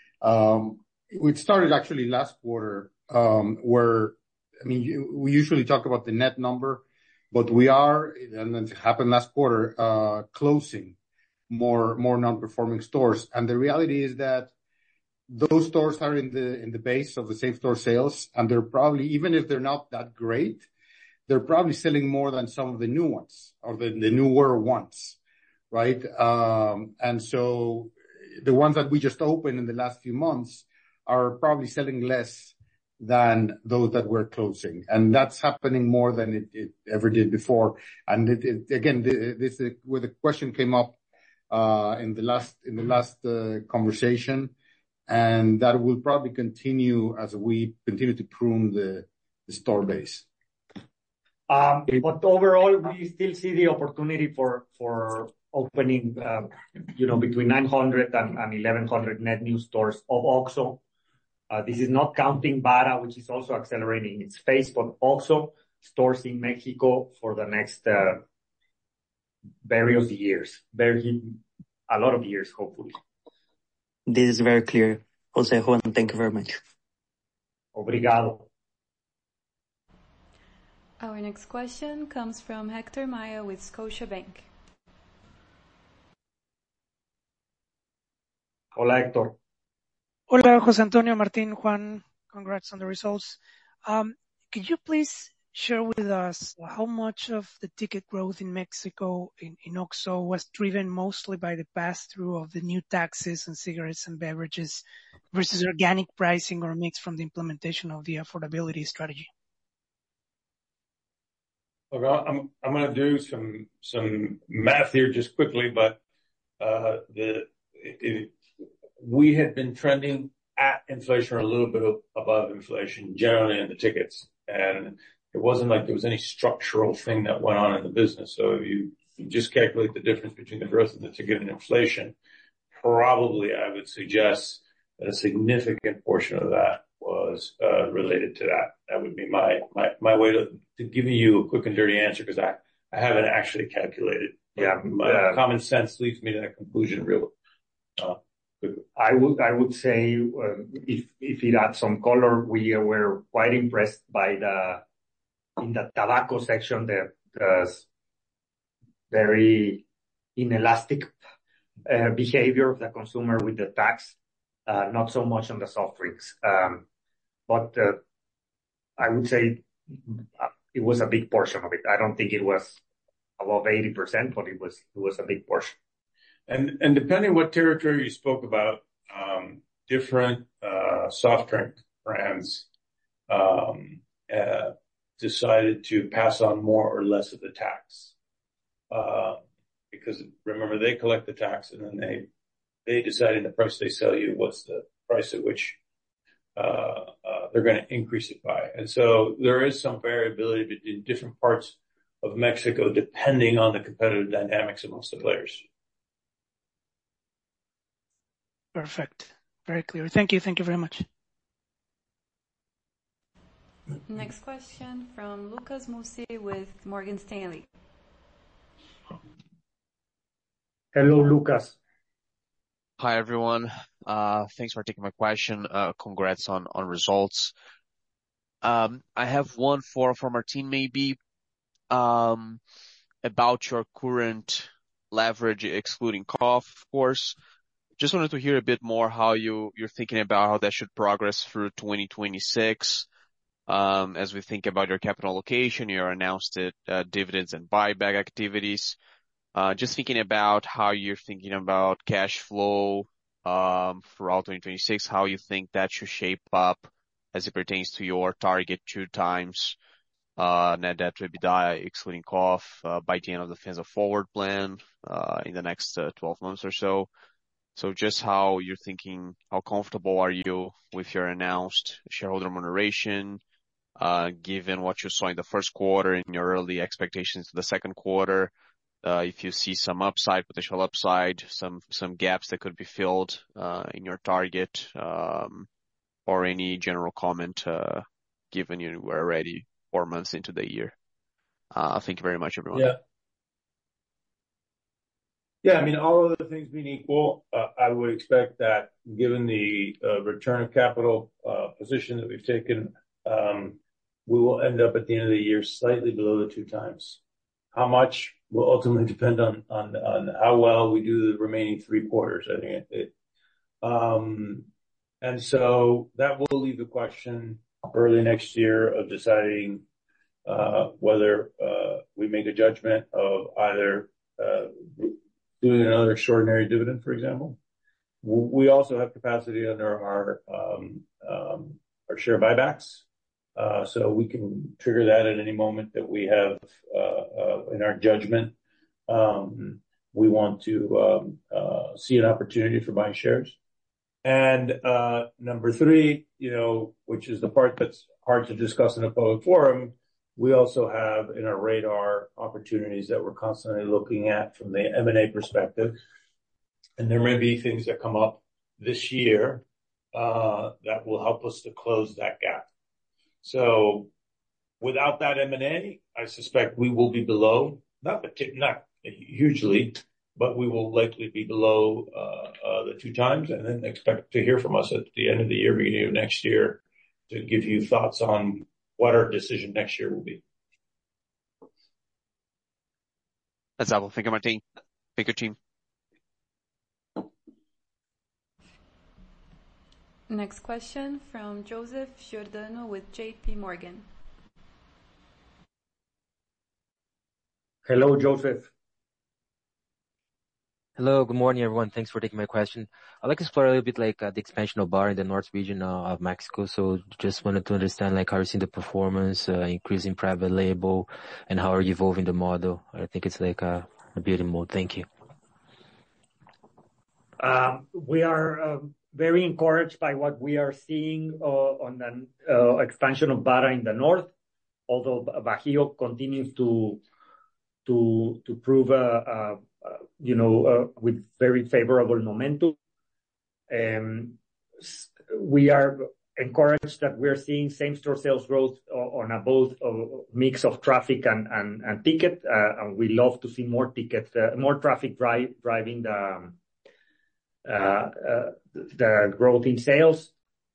we started actually last quarter where, I mean, we usually talk about the net number, but we are, and it happened last quarter, closing more non-performing stores. And the reality is that those stores are in the base of the same store sales, and they're probably, even if they're not that great, they're probably selling more than some of the new ones or the newer ones, right? And so the ones that we just opened in the last few months are probably selling less than those that we're closing. And that's happening more than it ever did before. And again, this is where the question came up in the last conversation, and that will probably continue as we continue to prune the store base. But overall, we still see the opportunity for opening, between 900 and 1,100 net new stores of OXXO. This is not counting Bara, which is also accelerating its pace, but also stores in Mexico for the next various years, a lot of years, hopefully. This is very clear. Jose, Juan, thank you very much. Obrigado. Our next question comes from Hector Maya with Scotiabank. Hola, Hector. Hola, José Antonio, Martín, Juan. Congrats on the results. Could you please share with us how much of the ticket growth in Mexico in OXXO was driven mostly by the pass-through of the new taxes on cigarettes and beverages versus organic pricing or mix from the implementation of the affordability strategy? Look, I'm gonna do some math here just quickly, but we had been trending at inflation or a little bit above inflation generally in the tickets, and it wasn't like there was any structural thing that went on in the business. So if you just calculate the difference between the growth of the ticket and inflation, probably I would suggest that a significant portion of that was related to that. That would be my way to give you a quick and dirty answer, because I haven't actually calculated. Yeah. My common sense leads me to that conclusion real quickly. I would say, if it adds some color, we were quite impressed by in the tobacco section, the very inelastic behavior of the consumer with the tax, not so much on the soft drinks. But I would say it was a big portion of it. I don't think it was above 80%, but it was a big portion. And depending what territory you spoke about, different soft drink brands decided to pass on more or less of the tax. Because remember, they collect the tax and then they decide in the price they sell you what's the price at which they're going to increase it by. And so there is some variability between different parts of Mexico depending on the competitive dynamics amongst the players. Perfect. Very clear. Thank you. Thank you very much. Next question from Lucas Mussi with Morgan Stanley. Hello, Lucas. Hi, everyone. Thanks for taking my question. Congrats on results. I have one for Martin, maybe, about your current leverage, excluding KOF, of course. Just wanted to hear a bit more how you're thinking about how that should progress through 2026. As we think about your capital allocation, your announced dividends and buyback activities. Just thinking about how you're thinking about cash flow throughout 2026, how you think that should shape up as it pertains to your target 2x net debt to EBITDA, excluding KOF, by the end of the Fianza Forward plan in the next 12 months or so. So just how you're thinking, how comfortable are you with your announced shareholder remuneration, given what you saw in the first quarter and your early expectations for the second quarter? If you see some upside, potential upside, some gaps that could be filled in your target, or any general comment, given you were already 4 months into the year. Thank you very much, everyone. Yeah, I mean, all other things being equal, I would expect that given the return of capital position that we've taken, we will end up at the end of the year slightly below the 2x. How much will ultimately depend on how well we do the remaining 3 quarters, I think. And so that will leave the question early next year of deciding whether we make a judgment of either doing another extraordinary dividend, for example. We also have capacity under our share buybacks, so we can trigger that at any moment that we have in our judgment. We want to see an opportunity for buying shares. And number 3, which is the part that's hard to discuss in a public forum, we also have in our radar opportunities that we're constantly looking at from the M&A perspective. And there may be things that come up this year that will help us to close that gap. So without that M&A, I suspect we will be below, not hugely, but we will likely be below the 2x, and then expect to hear from us at the end of the year, beginning of next year, to give you thoughts on what our decision next year will be. That's all. Thank you, Martin. Thank you, team. Next question from Joseph Giordano with JP Morgan. Hello, Joseph. Hello, good morning, everyone. Thanks for taking my question. I'd like to explore a little bit like the expansion of Bara in the north region of Mexico. So just wanted to understand like how you're seeing the performance, increasing private label, and how are you evolving the model? I think it's like a beauty mode. Thank you. We are very encouraged by what we are seeing on the expansion of Bara in the north, although Bajío continues to prove with very favorable momentum. We are encouraged that we're seeing same-store sales growth on both mix of traffic and ticket. And we love to see more traffic driving the growth in sales.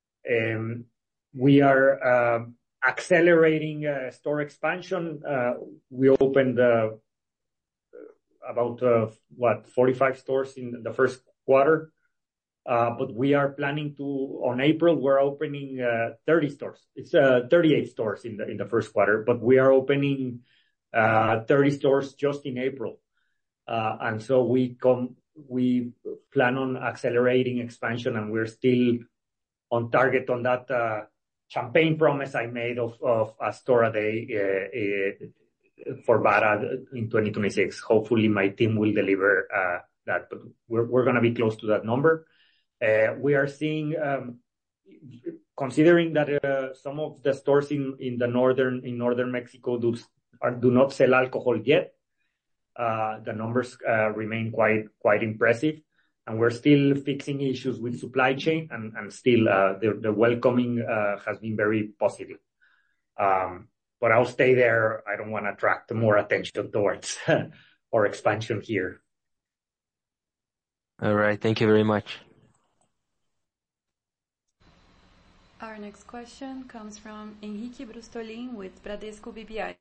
We are accelerating store expansion. We opened about 45 stores in the first quarter. But we are planning to, on April, we're opening 30 stores. It's 38 stores in the first quarter, but we are opening 30 stores just in April. And so we plan on accelerating expansion, and we're still on target on that champagne promise I made of a store a day for Bara in 2026. Hopefully, my team will deliver that, but we're gonna be close to that number. We are seeing, considering that some of the stores in northern Mexico do not sell alcohol yet, the numbers remain quite impressive, and we're still fixing issues with supply chain, and still the welcoming has been very positive. But I'll stay there. I don't wanna attract more attention towards our expansion here. All right. Thank you very much. Our next question comes from Henrique Brustolin with Bradesco BBI.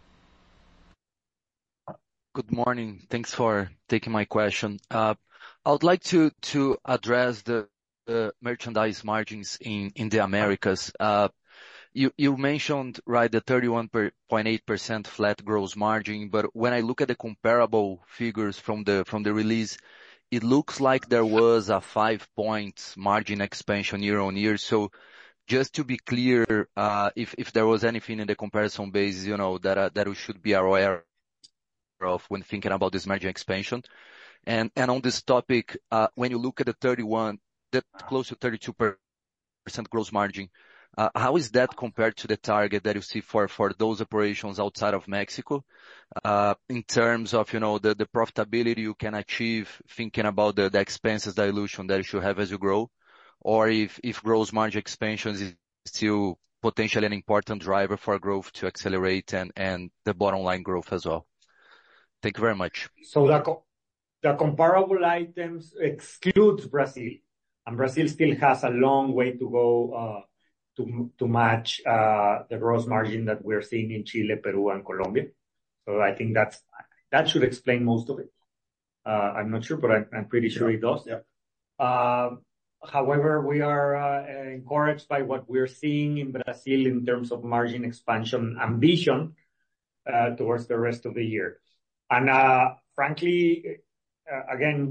Good morning. Thanks for taking my question. I would like to address the merchandise margins in the Americas. You mentioned, right, the 31.8% flat gross margin, but when I look at the comparable figures from the release, it looks like there was a 5 points margin expansion year-on-year. So just to be clear, if there was anything in the comparison basis, you know, that we should be aware of when thinking about this margin expansion. And on this topic, when you look at the close to 32% gross margin, how is that compared to the target that you see for those operations outside of Mexico, in terms of, you know, the profitability you can achieve, thinking about the expenses dilution that you should have as you grow, or if gross margin expansion is still potentially an important driver for growth to accelerate and the bottom line growth as well? Thank you very much. So the comparable items excludes Brazil, and Brazil still has a long way to go to match the gross margin that we're seeing in Chile, Peru, and Colombia. So I think that should explain most of it. I'm not sure, but I'm pretty sure it does. Yeah. However, we are encouraged by what we're seeing in Brazil in terms of margin expansion ambition towards the rest of the year. And frankly, again,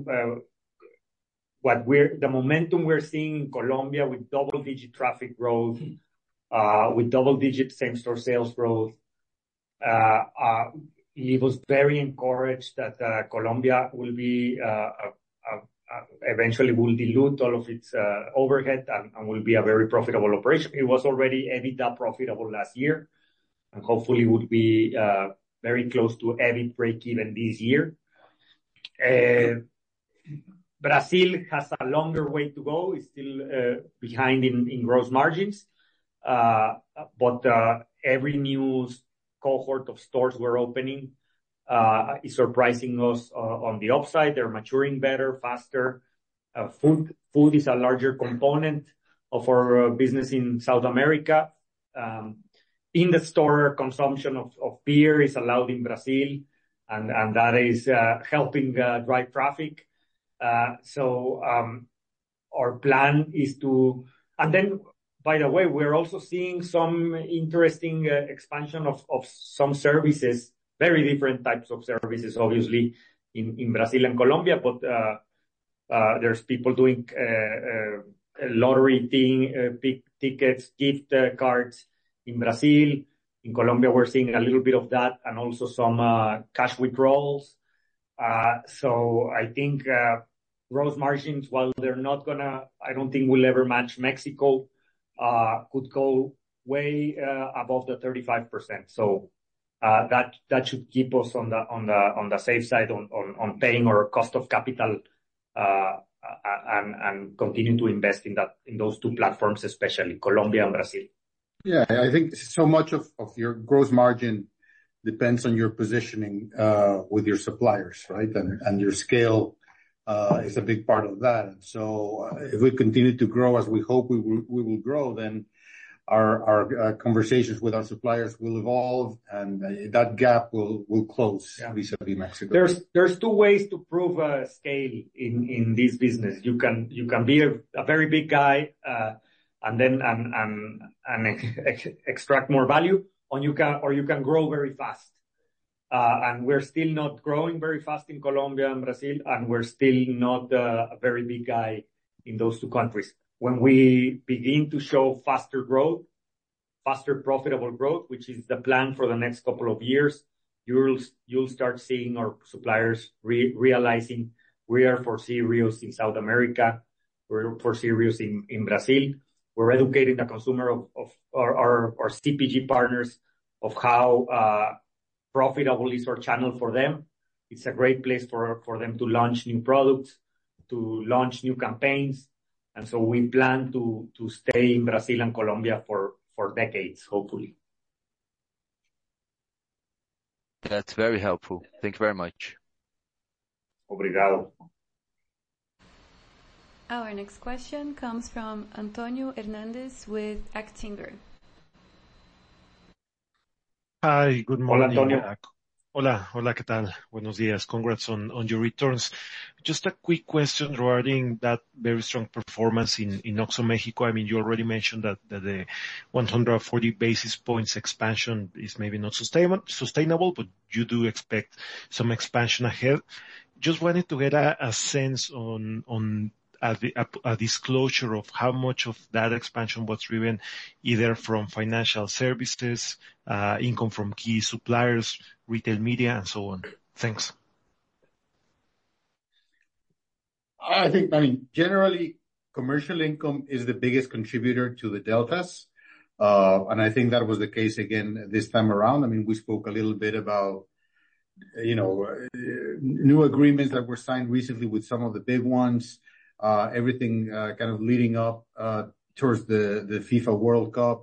the momentum we're seeing in Colombia with double-digit traffic growth, with double-digit same-store sales growth, it was very encouraged that Colombia will be eventually will dilute all of its overhead and will be a very profitable operation. It was already EBITDA profitable last year, and hopefully would be very close to EBIT breakeven this year. Brazil has a longer way to go. It's still behind in gross margins. But every new cohort of stores we're opening is surprising us on the upside. They're maturing better, faster. Food is a larger component of our business in South America. In the store, consumption of beer is allowed in Brazil, and that is helping drive traffic. So our plan is to... And then, by the way, we're also seeing some interesting expansion of some services very different types of services, obviously, in Brazil and Colombia, but there's people doing lottery thing, big tickets, gift cards in Brazil. In Colombia, we're seeing a little bit of that and also some cash withdrawals. So I think gross margins, while they're not gonna, I don't think we'll ever match Mexico, could go way above the 35%. So that should keep us on the safe side on paying our cost of capital, and continue to invest in those two platforms, especially Colombia and Brazil. Yeah, I think so much of your gross margin depends on your positioning with your suppliers, right? And your scale is a big part of that. So if we continue to grow as we hope we will grow, then our conversations with our suppliers will evolve, and that gap will close vis-a-vis Mexico. There's two ways to prove scale in this business. You can be a very big guy and then extract more value, or you can grow very fast. And we're still not growing very fast in Colombia and Brazil, and we're still not a very big guy in those two countries. When we begin to show faster growth, faster profitable growth, which is the plan for the next couple of years, you'll start seeing our suppliers realizing we are for serious in South America, we're for serious in Brazil. We're educating the consumer of our CPG partners of how profitable is our channel for them. It's a great place for them to launch new products, to launch new campaigns. And so we plan to stay in Brazil and Colombia for decades, hopefully. That's very helpful. Thank you very much. Obrigado. Our next question comes from Antonio Hernandez with Actinver. Hi, good morning. Hola, Antonio. Hola, ¿qué tal? Buenos días. Congrats on your returns. Just a quick question regarding that very strong performance in OXXO Mexico. I mean, you already mentioned that the 140 basis points expansion is maybe not sustainable, but you do expect some expansion ahead. Just wanted to get a sense on a disclosure of how much of that expansion was driven either from financial services, income from key suppliers, retail media, and so on. Thanks. I mean, generally, commercial income is the biggest contributor to the deltas. And I think that was the case again this time around. I mean, we spoke a little bit about, new agreements that were signed recently with some of the big ones, everything kind of leading up towards the FIFA World Cup.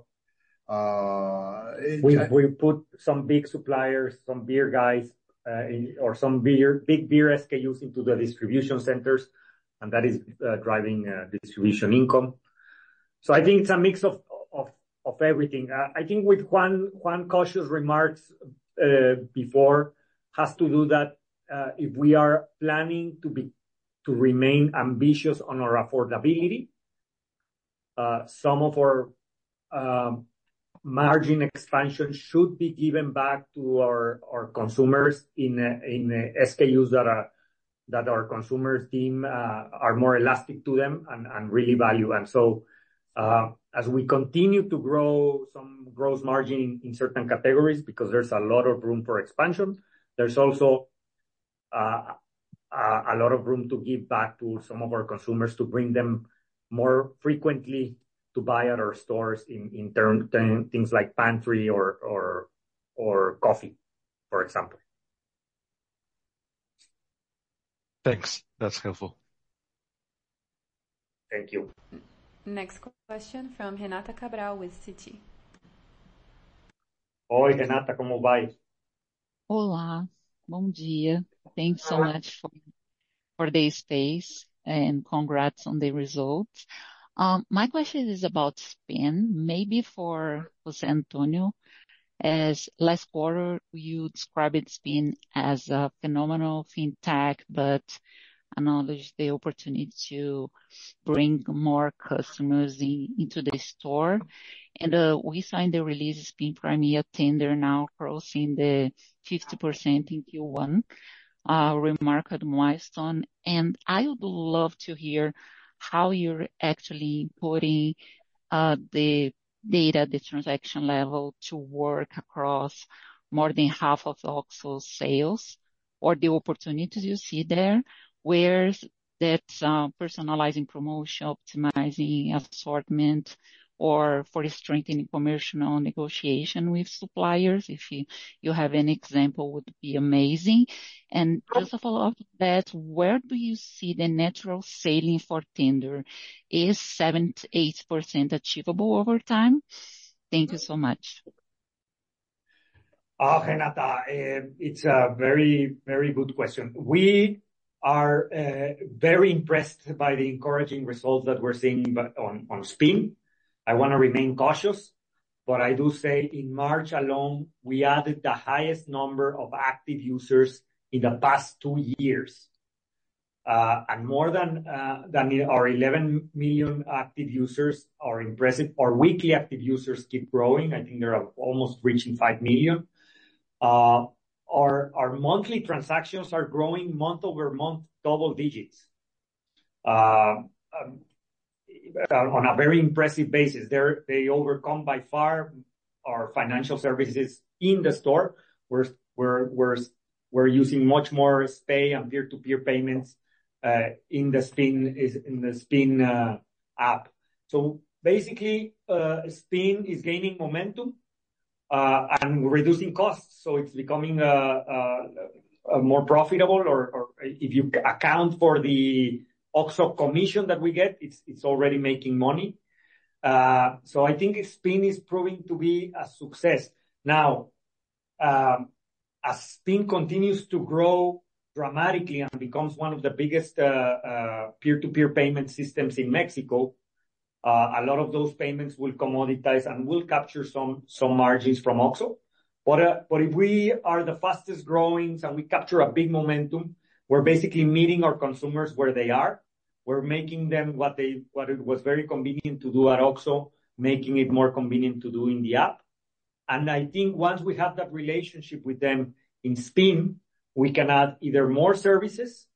We put some big suppliers, some beer guys, or some big beer SKUs into the distribution centers, and that is driving distribution income. So I think it's a mix of everything. I think with Juan cautious remarks before has to do that if we are planning to remain ambitious on our affordability, some of our margin expansion should be given back to our consumers in SKUs that our consumers deem are more elastic to them and really value. And so as we continue to grow some gross margin in certain categories, because there's a lot of room for expansion, there's also a lot of room to give back to some of our consumers, to bring them more frequently to buy at our stores in things like pantry or coffee, for example. Thanks. That's helpful. Thank you. Next question from Renata Cabral with Citi. Oi, Renata, como vai? Olá, bom dia. Thanks so much for the space and congrats on the results. My question is about Spain, maybe for José Antonio. As last quarter, you described Spain as a phenomenal fintech, but acknowledge the opportunity to bring more customers into the store. And we saw in the release Spin Premier tender now crossing the 50% in Q1, remarkable milestone. And I would love to hear how you're actually putting the data, the transaction level to work across more than half of OXXO's sales, or the opportunities you see there, where that's personalizing promotion, optimizing assortment, or for strengthening commercial negotiation with suppliers. If you have an example, would be amazing. And just a follow-up to that, where do you see the natural ceiling for tender? Is 7-8% achievable over time? Thank you so much. Renata, it's a very, very good question. We are very impressed by the encouraging results that we're seeing on Spin. I want to remain cautious, but I do say in March alone, we added the highest number of active users in the past 2 years. And more than our 11 million active users are impressive. Our weekly active users keep growing. I think they're almost reaching 5 million. Our monthly transactions are growing month-over-month, double digits. On a very impressive basis. They overcome by far our financial services in the store. We're using much more SPAY and peer-to-peer payments in the Spin app. So basically, Spin is gaining momentum and reducing costs, so it's becoming more profitable. Or if you account for the OXXO commission that we get, it's already making money. So I think Spin is proving to be a success. Now, as Spin continues to grow dramatically and becomes one of the biggest peer-to-peer payment systems in Mexico, a lot of those payments will commoditize and will capture some margins from OXXO. But if we are the fastest growing and we capture a big momentum, we're basically meeting our consumers where they are. We're making them what it was very convenient to do at OXXO, making it more convenient to do in the app. And I think once we have that relationship with them in Spin, we can add either more services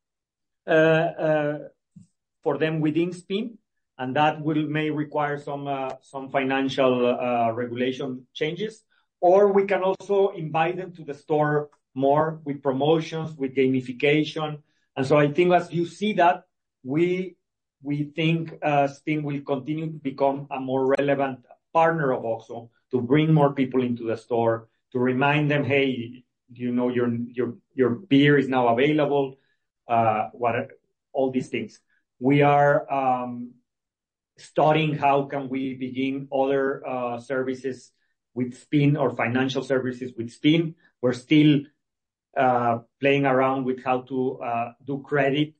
for them within Spin, and that may require some financial regulation changes. Or we can also invite them to the store more with promotions, with gamification. And so I think as you see that, we think Spin will continue to become a more relevant partner of OXXO, to bring more people into the store, to remind them, hey, you know, your beer is now available, all these things. We are studying how can we begin other services with Spin, or financial services with Spin. We're still playing around with how to do credit,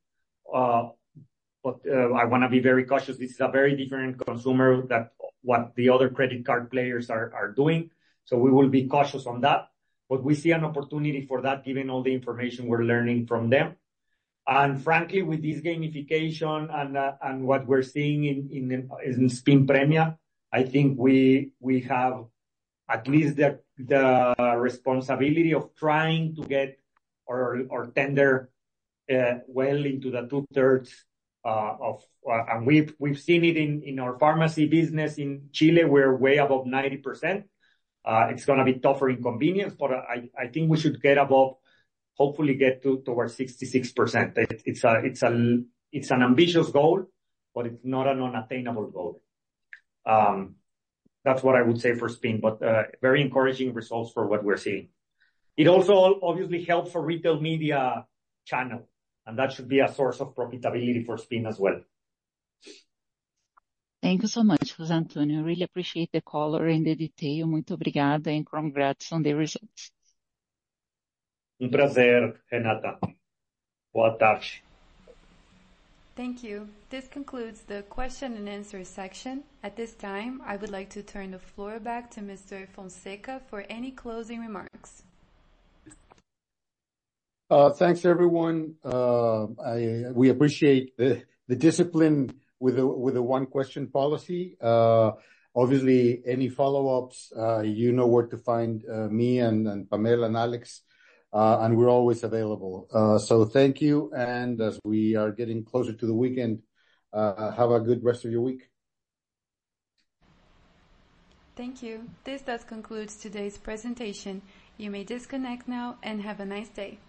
but I want to be very cautious. This is a very different consumer than what the other credit card players are doing. So we will be cautious on that. But we see an opportunity for that, given all the information we're learning from them. And frankly, with this gamification and what we're seeing in Spin Premia, I think we have at least the responsibility of trying to get our tender well into the 2/3 of, and we've seen it in our pharmacy business in Chile. We're way above 90%. It's going to be tougher in convenience, but I think we should get above, hopefully get towards 66%. It's an ambitious goal, but it's not an unattainable goal. That's what I would say for Spin, but very encouraging results for what we're seeing. It also obviously helps for retail media channel, and that should be a source of profitability for Spin as well. Thank you so much, José Antonio. Really appreciate the color and the detail. Muito obrigada, and congrats on the results. Prazer, Renata. Boa tarde. Thank you. This concludes the question and answer section. At this time, I would like to turn the floor back to Mr. Fonseca for any closing remarks. Thanks, everyone. We appreciate the discipline with the one question policy. Obviously, any follow-ups, you know where to find me and Pamela and Alex, and we're always available. So thank you, and as we are getting closer to the weekend, have a good rest of your week. Thank you. This does conclude today's presentation. You may disconnect now and have a nice day.